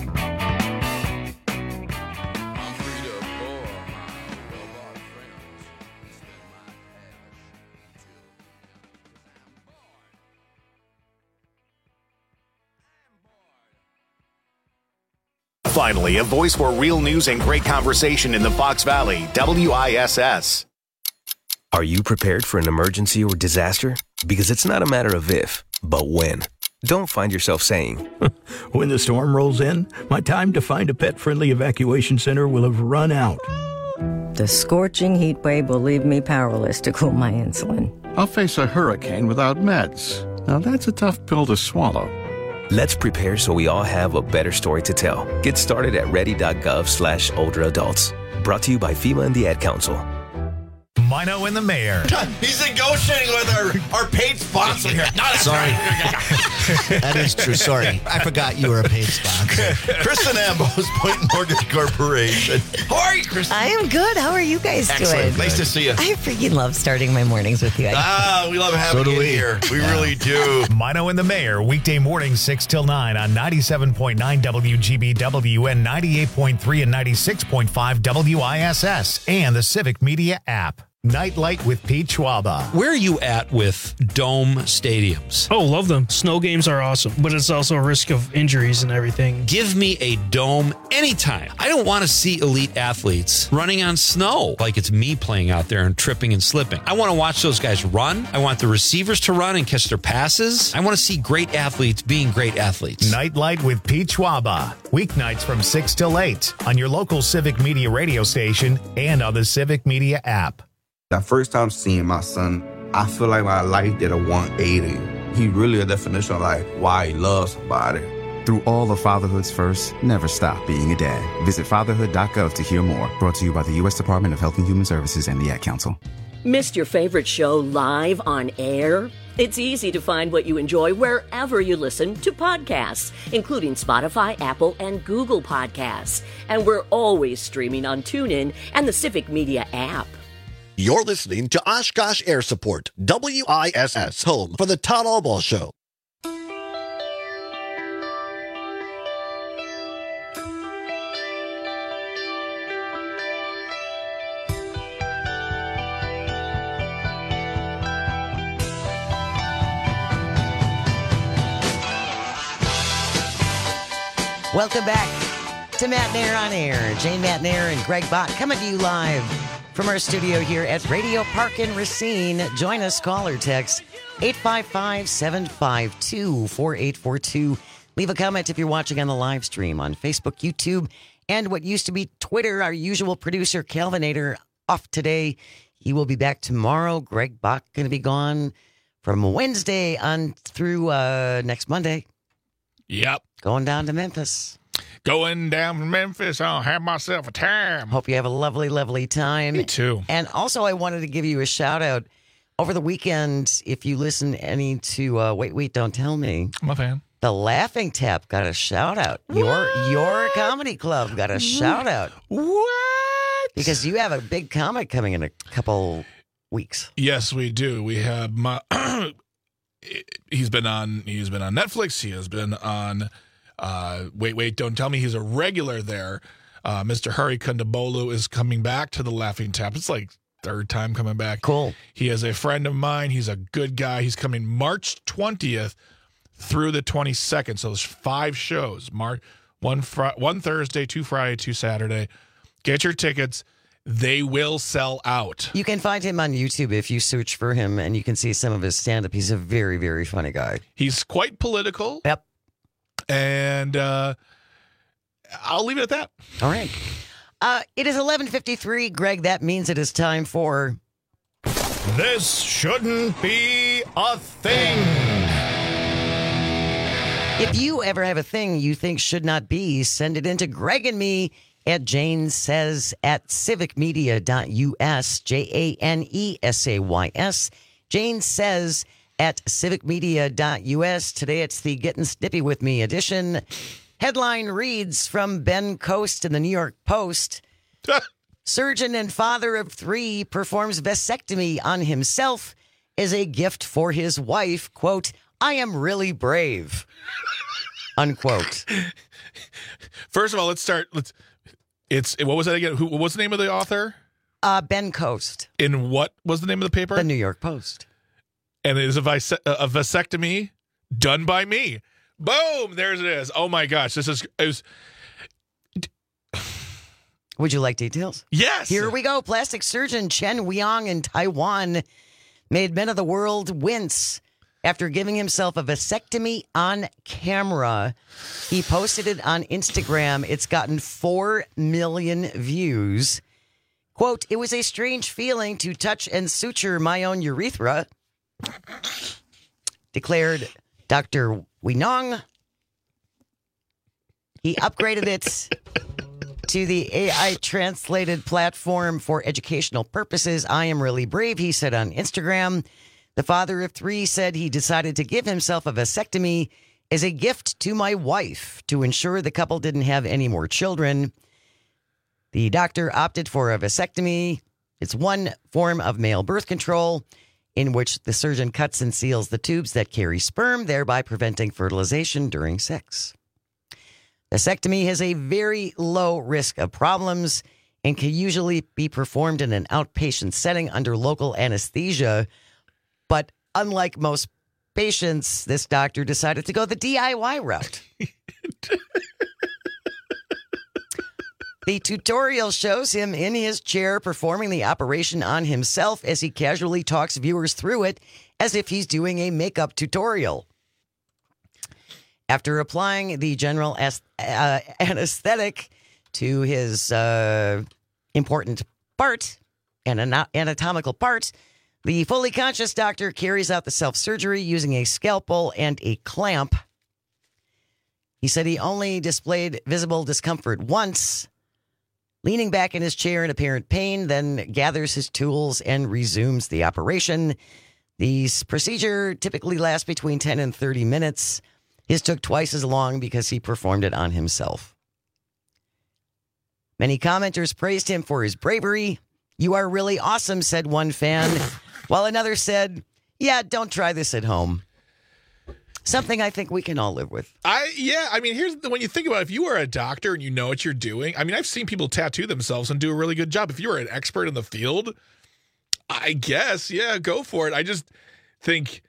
Finally, a voice for real news and great conversation in the Fox Valley, W I S S. Are you prepared for an emergency or disaster? Because it's not a matter of if, but when. Don't find yourself saying, when the storm rolls in, my time to find a pet-friendly evacuation center will have run out. The scorching heat wave will leave me powerless to cool my insulin. I'll face a hurricane without meds. Now that's a tough pill to swallow. Let's prepare so we all have a better story to tell. Get started at ready.gov slash older adults. Brought to you by FEMA and the Ad Council. Mino and the Mayor. He's negotiating with our, our paid sponsor here. No, that's Sorry. right. That is true. Sorry. I forgot you were a paid sponsor. Kristen Ambos, Point Mortgage Corporation. How are you, Kristen? I am good. How are you guys Excellent. doing? Nice to see you. I freaking love starting my mornings with you. Ah, we love having So do you we. here. We really do. Mino and the Mayor, weekday mornings six till nine on ninety-seven point nine W G B W and ninety-eight point three and ninety-six point five W I S S and the Civic Media app. Nightlight with Pete Schwaba. Where are you at with dome stadiums? Oh, love them. Snow games are awesome, but it's also a risk of injuries and everything. Give me a dome anytime. I don't want to see elite athletes running on snow like it's me playing out there and tripping and slipping. I want to watch those guys run. I want the receivers to run and catch their passes. I want to see great athletes being great athletes. Nightlight with Pete Schwaba. Weeknights from six till eight on your local Civic Media radio station and on the Civic Media app. That first time seeing my son, I feel like my life did a one eighty. He really a definition of like why he loves somebody. Through all of fatherhood's first, never stop being a dad. Visit fatherhood dot gov to hear more. Brought to you by the U S Department of Health and Human Services and the Ad Council. Missed your favorite show live on air? It's easy to find what you enjoy wherever you listen to podcasts, including Spotify, Apple, and Google Podcasts. And we're always streaming on TuneIn and the Civic Media app. You're listening to Oshkosh Air Support, W I S S, home for the Todd Allball Show. Welcome back to Matt Nair on Air. Jane Matt Nair and Greg Bott coming to you live from our studio here at Radio Park in Racine. Join us, call or text eight five five, seven five two, four eight four two. Leave a comment if you're watching on the live stream on Facebook, YouTube, and what used to be Twitter. Our usual producer, Calvinator, off today. He will be back tomorrow. Greg Bach going to be gone from Wednesday on through uh, next Monday. Yep. Going down to Memphis. Going down to Memphis. I'll have myself a time. Hope you have a lovely, lovely time. Me too. And also, I wanted to give you a shout out over the weekend. If you listen any to uh, Wait, Wait, Don't Tell Me, I'm a fan. The Laughing Tap got a shout out. Your your comedy club got a shout out. What? Because you have a big comic coming in a couple weeks. Yes, we do. We have my. he's been on. He's been on Netflix. He has been on. Uh, wait, wait, don't tell me he's a regular there. Uh, Mister Hari Kondabolu is coming back to the Laughing Tap. It's like third time coming back. Cool. He is a friend of mine. He's a good guy. He's coming March twentieth through the twenty-second. So there's five shows. March one fr- one Thursday, two Friday, two Saturday. Get your tickets. They will sell out. You can find him on YouTube if you search for him, and you can see some of his stand-up. He's a very, very funny guy. He's quite political. Yep. And uh, I'll leave it at that. All right. Uh, it is eleven fifty-three. Greg, that means it is time for... This shouldn't be a thing. If you ever have a thing you think should not be, send it in to Greg and me at Jane Says at civic media dot U S, J A N E S A Y S. Jane Says at civic media dot U S. Today it's the Getting Snippy With Me edition. Headline reads from Ben Coast in the New York Post. Surgeon and father of three performs vasectomy on himself as a gift for his wife. Quote, I am really brave. unquote. First of all, let's start. Let's. It's what was that again? Who? What's the name of the author? Uh, Ben Coast. In what was the name of the paper? The New York Post. And it is a, vis- a vasectomy done by me. Boom! There's it is. Oh my gosh, this is. It was, Would you like details? Yes. Here we go. Plastic surgeon Chen Weong in Taiwan made men of the world wince after giving himself a vasectomy on camera. He posted it on Instagram. It's gotten four million views. Quote, "It was a strange feeling to touch and suture my own urethra," declared Doctor Weong. He upgraded it to the A I translated platform for educational purposes. "I am really brave," he said on Instagram. The father of three said he decided to give himself a vasectomy as a gift to my wife to ensure the couple didn't have any more children. The doctor opted for a vasectomy. It's one form of male birth control in which the surgeon cuts and seals the tubes that carry sperm, thereby preventing fertilization during sex. Vasectomy has a very low risk of problems and can usually be performed in an outpatient setting under local anesthesia. But unlike most patients, this doctor decided to go the D I Y route. The tutorial shows him in his chair performing the operation on himself as he casually talks viewers through it as if he's doing a makeup tutorial. After applying the general as- uh, anesthetic to his uh, important part, an ana- anatomical part, the fully conscious doctor carries out the self-surgery using a scalpel and a clamp. He said he only displayed visible discomfort once, leaning back in his chair in apparent pain, then gathers his tools and resumes the operation. The procedure typically lasts between ten and thirty minutes. His took twice as long because he performed it on himself. Many commenters praised him for his bravery. "You are really awesome," said one fan, while another said, "Yeah, don't try this at home." Something I think we can all live with. I yeah, I mean, here's the, when you think about it, if you are a doctor and you know what you're doing, I mean, I've seen people tattoo themselves and do a really good job. If you're an expert in the field, I guess, yeah, go for it. I just think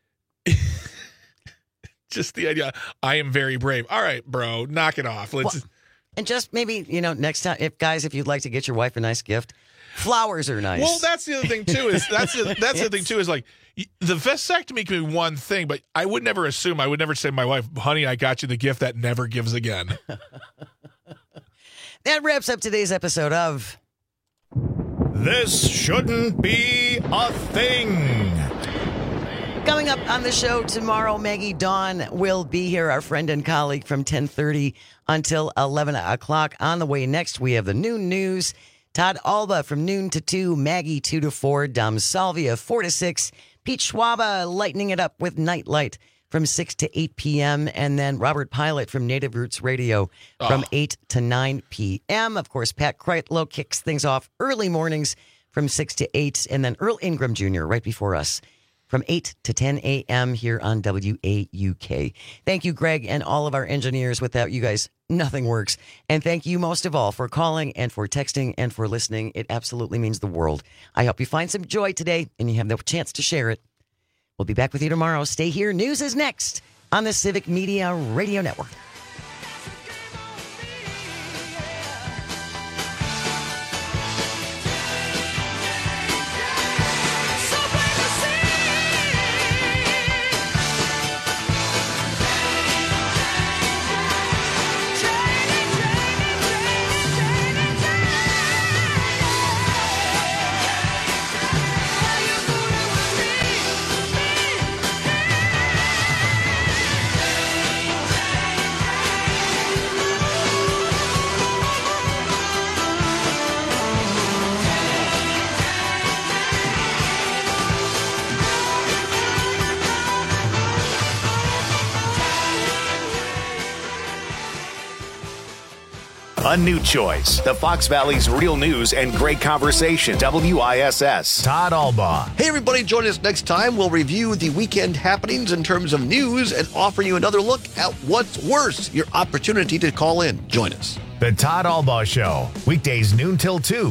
just the idea, I am very brave. All right, bro, knock it off. Let's well, and just maybe, you know, next time, if guys, if you'd like to get your wife a nice gift, flowers are nice. Well, that's the other thing too. Is that's the, that's the thing too. Is like the vasectomy can be one thing, but I would never assume. I would never say to my wife, "Honey, I got you the gift that never gives again." That wraps up today's episode of This Shouldn't Be a Thing. Coming up on the show tomorrow, Maggie Dawn will be here, our friend and colleague, from ten thirty until eleven o'clock. On the way next, we have the noon news. Todd Alba from noon to two, Maggie two to four, Dom Salvia four to six, Pete Schwaba lightening it up with Nightlight from six to eight p.m., and then Robert Pilot from Native Roots Radio from oh. eight to nine p.m. Of course, Pat Kreitlow kicks things off early mornings from six to eight, and then Earl Ingram Junior right before us from eight to ten a.m. here on W A U K. Thank you, Greg, and all of our engineers. Without you guys, nothing works. And thank you most of all for calling and for texting and for listening. It absolutely means the world. I hope you find some joy today and you have the chance to share it. We'll be back with you tomorrow. Stay here. News is next on the Civic Media Radio Network. A new choice. The Fox Valley's real news and great conversation. W I S S. Todd Albaugh. Hey, everybody, join us next time. We'll review the weekend happenings in terms of news and offer you another look at what's worse. Your opportunity to call in. Join us. The Todd Albaugh Show. Weekdays noon till two.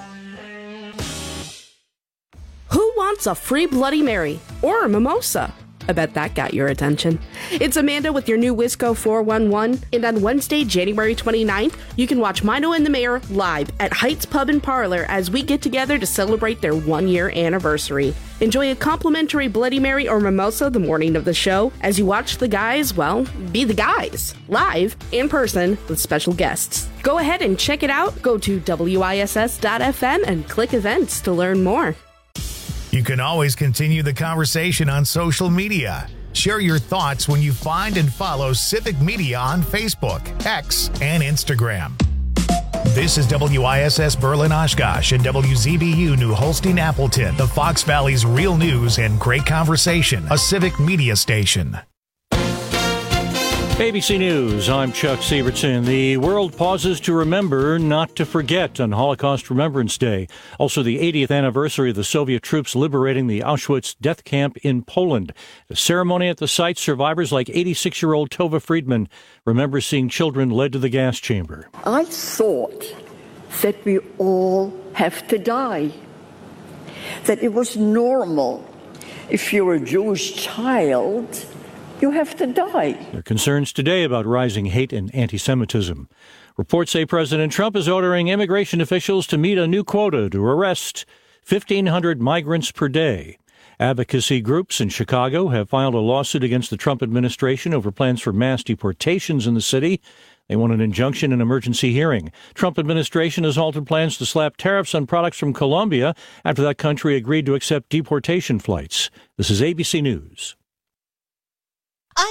Who wants a free Bloody Mary or a mimosa? I bet that got your attention. It's Amanda with your new Wisco four one one, and on Wednesday, January twenty-ninth, you can watch Mino and the Mayor live at Heights Pub and Parlor as we get together to celebrate their one-year anniversary. Enjoy a complimentary Bloody Mary or mimosa the morning of the show as you watch the guys, well, be the guys, live, in person, with special guests. Go ahead and check it out. Go to W I S S dot F M and click events to learn more. You can always continue the conversation on social media. Share your thoughts when you find and follow Civic Media on Facebook, X, and Instagram. This is W I S S Berlin Oshkosh and W Z B U New Holstein Appleton, the Fox Valley's real news and great conversation, a Civic Media station. A B C News, I'm Chuck Sievertson. The world pauses to remember, not to forget on Holocaust Remembrance Day. Also the eightieth anniversary of the Soviet troops liberating the Auschwitz death camp in Poland. The ceremony at the site, survivors like eighty-six-year-old Tova Friedman remember seeing children led to the gas chamber. I thought that we all have to die, that it was normal. If you're a Jewish child, you have to die. There are concerns today about rising hate and anti-Semitism. Reports say President Trump is ordering immigration officials to meet a new quota to arrest fifteen hundred migrants per day. Advocacy groups in Chicago have filed a lawsuit against the Trump administration over plans for mass deportations in the city. They want an injunction and emergency hearing. Trump administration has halted plans to slap tariffs on products from Colombia after that country agreed to accept deportation flights. This is A B C News.